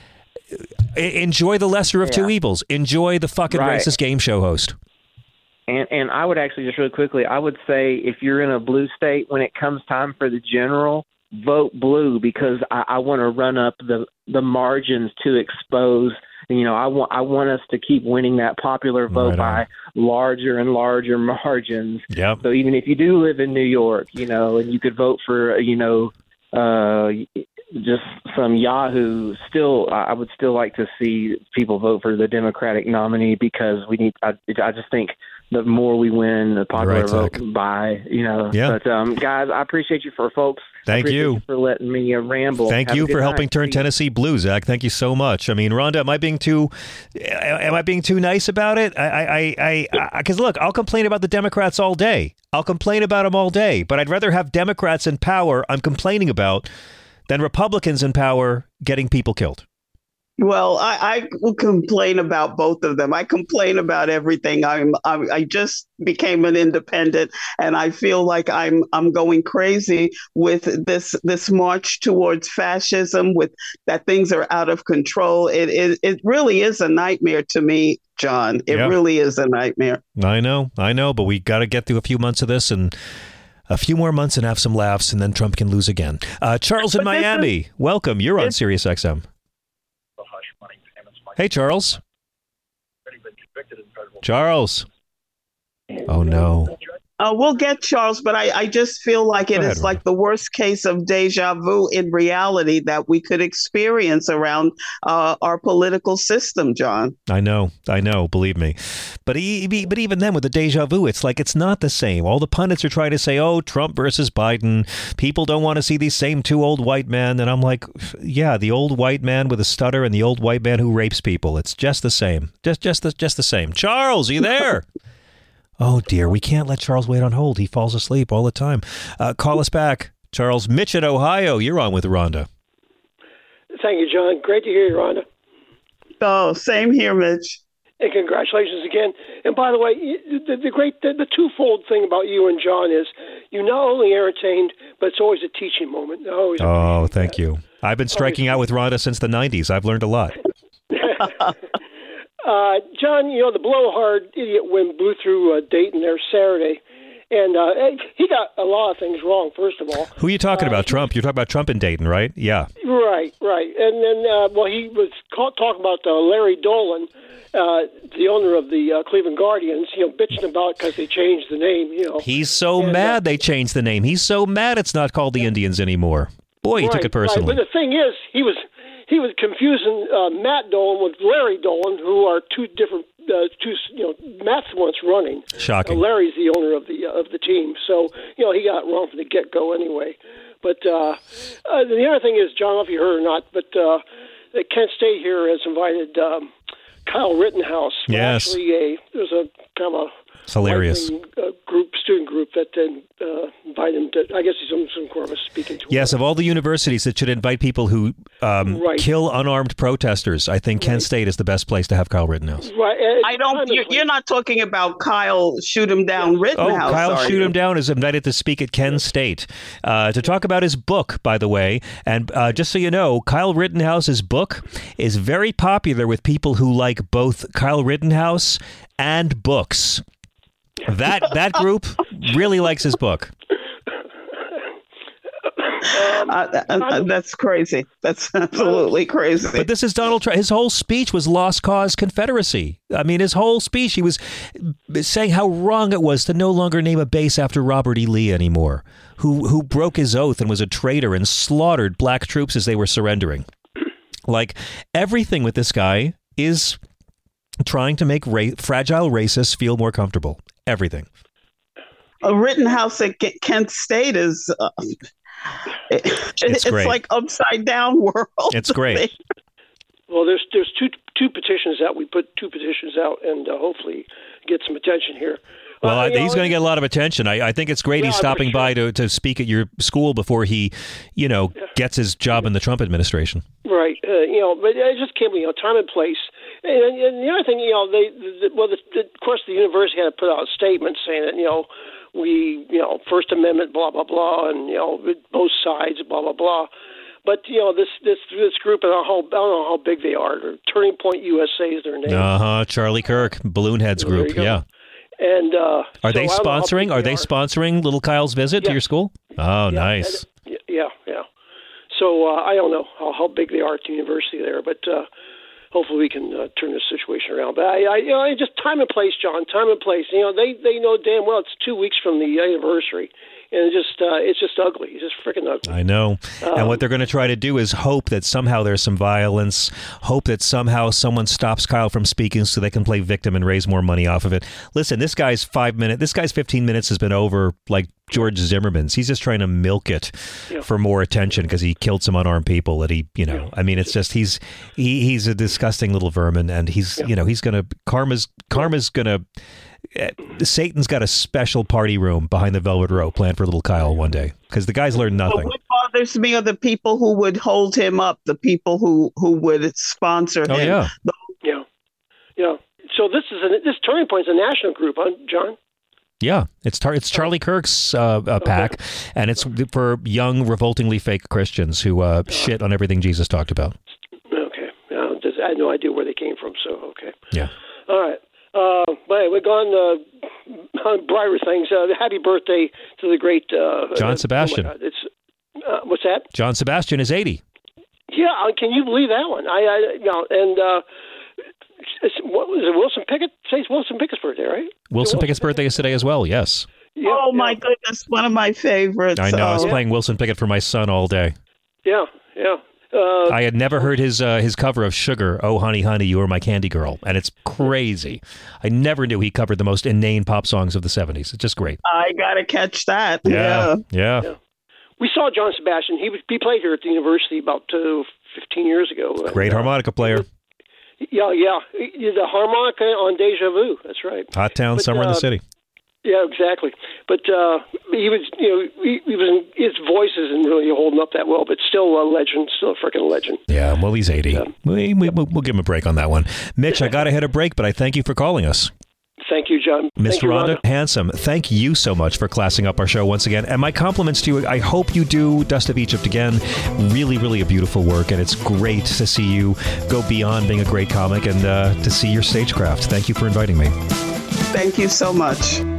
E- Enjoy the lesser of two Yeah. evils. Enjoy the fucking Right. racist game show host. And and I would actually just really quickly, I would say if you're in a blue state, when it comes time for the general, vote blue because I, I want to run up the the margins to expose. You know, I want I want us to keep winning that popular vote Right on. by larger and larger margins. Yep. So even if you do live in New York, you know, and you could vote for, you know, uh, just some Yahoo, still, I I would still like to see people vote for the Democratic nominee because we need. I, I just think the more we win, the popular Right, vote Zach. by, you know. Yeah. But um, guys, I appreciate you for folks. I Thank appreciate you. for letting me uh, ramble. Thank Have a you good for night. helping turn See you. Tennessee blue, Zach. Thank you so much. I mean, Rhonda, am I being too, am I being too nice about it? I, I, I, because look, I'll complain about the Democrats all day. I'll complain about them all day, but I'd rather have Democrats in power I'm complaining about than Republicans in power getting people killed. Well, I, I will complain about both of them. I complain about everything. I'm, I'm I just became an independent, and I feel like I'm I'm going crazy with this this march towards fascism. With that, things are out of control. It it, it really is a nightmare to me, John. It Yeah. really is a nightmare. I know, I know, but we got to get through a few months of this and a few more months and have some laughs, and then Trump can lose again. Uh, Charles in But this Miami, is- welcome. You're on this- Sirius X M. Hey, Charles. Charles. Oh, no. Uh, we'll get Charles, but I, I just feel like it Go is ahead, Ron. like the worst case of deja vu in reality that we could experience around uh, our political system, John. I know, I know, believe me. But e- e- but even then with the deja vu, it's like it's not the same. All the pundits are trying to say, oh, Trump versus Biden. People don't want to see these same two old white men. And I'm like, yeah, the old white man with a stutter and the old white man who rapes people. It's just the same. Just just the, just the same. Charles, are you there? Oh, dear. We can't let Charles wait on hold. He falls asleep all the time. Uh, call us back. Charles, Mitch in Ohio. You're on with Rhonda. Thank you, John. Great to hear you, Rhonda. Oh, same here, Mitch. And congratulations again. And by the way, you- the, the great, the, the twofold thing about you and John is you not only entertained, but it's always a teaching moment. Always. Oh, thank you. I've been striking out with Rhonda since the nineties. I've learned a lot. uh, John, you know, the blowhard idiot wind blew through uh, Dayton there Saturday, and uh, he got a lot of things wrong, first of all. Who are you talking uh, about? Trump? You're talking about Trump in Dayton, right? Yeah. Right, right. And then, uh, well, he was caught talking about uh, Larry Dolan, uh, the owner of the uh, Cleveland Guardians, you know, bitching about because they changed the name, you know. He's so and, mad uh, they changed the name. He's so mad it's not called the Indians anymore. Boy, he right, took it personally. Right. But the thing is, he was he was confusing uh, Matt Dolan with Larry Dolan, who are two different, uh, two you know, Matt's the one that's running. Shocking. Uh, Larry's the owner of the uh, of the team, so you know he got it wrong from the get go anyway. But uh, uh, the other thing is, John, I don't know if you heard or not, but uh, Kent State here has invited um, Kyle Rittenhouse. Yes. Actually, a there's a kind of a It's hilarious. Uh, group, student group that then uh, invited him to, I guess he's some, some sort of a speaking tour. Yes, of all the universities that should invite people who um, right. kill unarmed protesters, I think Kent right. State is the best place to have Kyle Rittenhouse. Right. I don't, you're, you're not talking about Kyle shoot him down Rittenhouse. Oh, Kyle shoot you? him down is invited to speak at Kent State uh, to talk about his book, by the way. And uh, just so you know, Kyle Rittenhouse's book is very popular with people who like both Kyle Rittenhouse and books. That that group really likes his book. Um, uh, uh, that's crazy. That's absolutely crazy. But this is Donald Trump. His whole speech was Lost Cause Confederacy. I mean, his whole speech, he was saying how wrong it was to no longer name a base after Robert E. Lee anymore, who who broke his oath and was a traitor and slaughtered black troops as they were surrendering. Like, everything with this guy is trying to make ra- fragile racists feel more comfortable. Everything. A Rittenhouse at Kent State is uh, it, it's, it's great. like upside down world. It's great. Well, there's there's two two petitions out. We put two petitions out, and uh, hopefully get some attention here. Well, uh, he's know, going to get a lot of attention. I, I think it's great yeah, he's stopping sure. by to, to speak at your school before he, you know, yeah. gets his job in the Trump administration. Right. Uh, you know, but it just came, you know, time and place. And, and the other thing, you know, they, the, well, the, the, of course, the university had to put out a statement saying that, you know, we, you know, First Amendment, blah, blah, blah, and, you know, both sides, blah, blah, blah. But, you know, this this this group, I don't know how, I don't know how big they are. Turning Point U S A is their name. Uh-huh. Charlie Kirk, Balloon Heads Well, group, yeah. And uh, Are so they sponsoring? Are they, they are. sponsoring Little Kyle's visit yeah. to your school? Oh, yeah. nice. And, yeah, yeah. So uh, I don't know how, how big they are at the university there, but uh, hopefully we can uh, turn this situation around. But I, I, you know, just time and place, John. Time and place. You know, they they know damn well it's two weeks from the anniversary. And it just, uh, it's just ugly. It's just freaking ugly. I know. Um, and what they're going to try to do is hope that somehow there's some violence, hope that somehow someone stops Kyle from speaking so they can play victim and raise more money off of it. Listen, this guy's five minutes, this guy's fifteen minutes has been over like George Zimmerman's. He's just trying to milk it yeah. for more attention because he killed some unarmed people that he, you know, yeah. I mean, it's just, he's, he, he's a disgusting little vermin and he's, yeah. you know, he's going to, karma's, karma's going to, Satan's got a special party room behind the Velvet Row planned for little Kyle one day because the guy's learned nothing. What bothers me are the people who would hold him up, the people who, who would sponsor oh, him. Yeah. yeah. Yeah. So this is a, this Turning Point is a national group, huh, John? Yeah, it's tar- it's Charlie Kirk's uh, uh, pack, okay. and it's for young, revoltingly fake Christians who uh, shit on everything Jesus talked about. Okay. Yeah, just, I had no idea where they came from, so okay. Yeah. All right. Uh, but we've gone uh, on brighter things. Uh, happy birthday to the great uh, John Sebastian. Oh it's uh, what's that? John Sebastian is eighty. Yeah, can you believe that one? I, I you know, and uh, it's, what was it? Wilson Pickett? Say it's Wilson Pickett's birthday, right? Wilson, Wilson Pickett's Pickett? birthday is today as well. Yes. Yeah, oh my yeah. goodness, one of my favorites. I know. I was oh. playing Wilson Pickett for my son all day. Yeah, yeah. Uh, I had never heard his uh, his cover of Sugar, Oh Honey Honey, You Are My Candy Girl, and it's crazy. I never knew he covered the most inane pop songs of the seventies. It's just great. I gotta catch that. Yeah, yeah. yeah. yeah. We saw John Sebastian. He was, he played here at the university about uh, fifteen years ago. Great and, harmonica player. Uh, yeah, yeah. The harmonica on Deja Vu. That's right. Hot Town, but, Summer uh, in the City. Yeah, exactly. But uh, he was, you know, he, he was. His voice isn't really holding up that well, but still a legend, still a freaking legend. Yeah, well, he's eighty. Yeah. We, we, we'll give him a break on that one. Mitch, I got to hit a break, but I thank you for calling us. Thank you, John. Miss Thank you, Rhonda Rhonda. Handsome, thank you so much for classing up our show once again. And my compliments to you. I hope you do Dust of Egypt again. Really, really a beautiful work. And it's great to see you go beyond being a great comic and uh, to see your stagecraft. Thank you for inviting me. Thank you so much.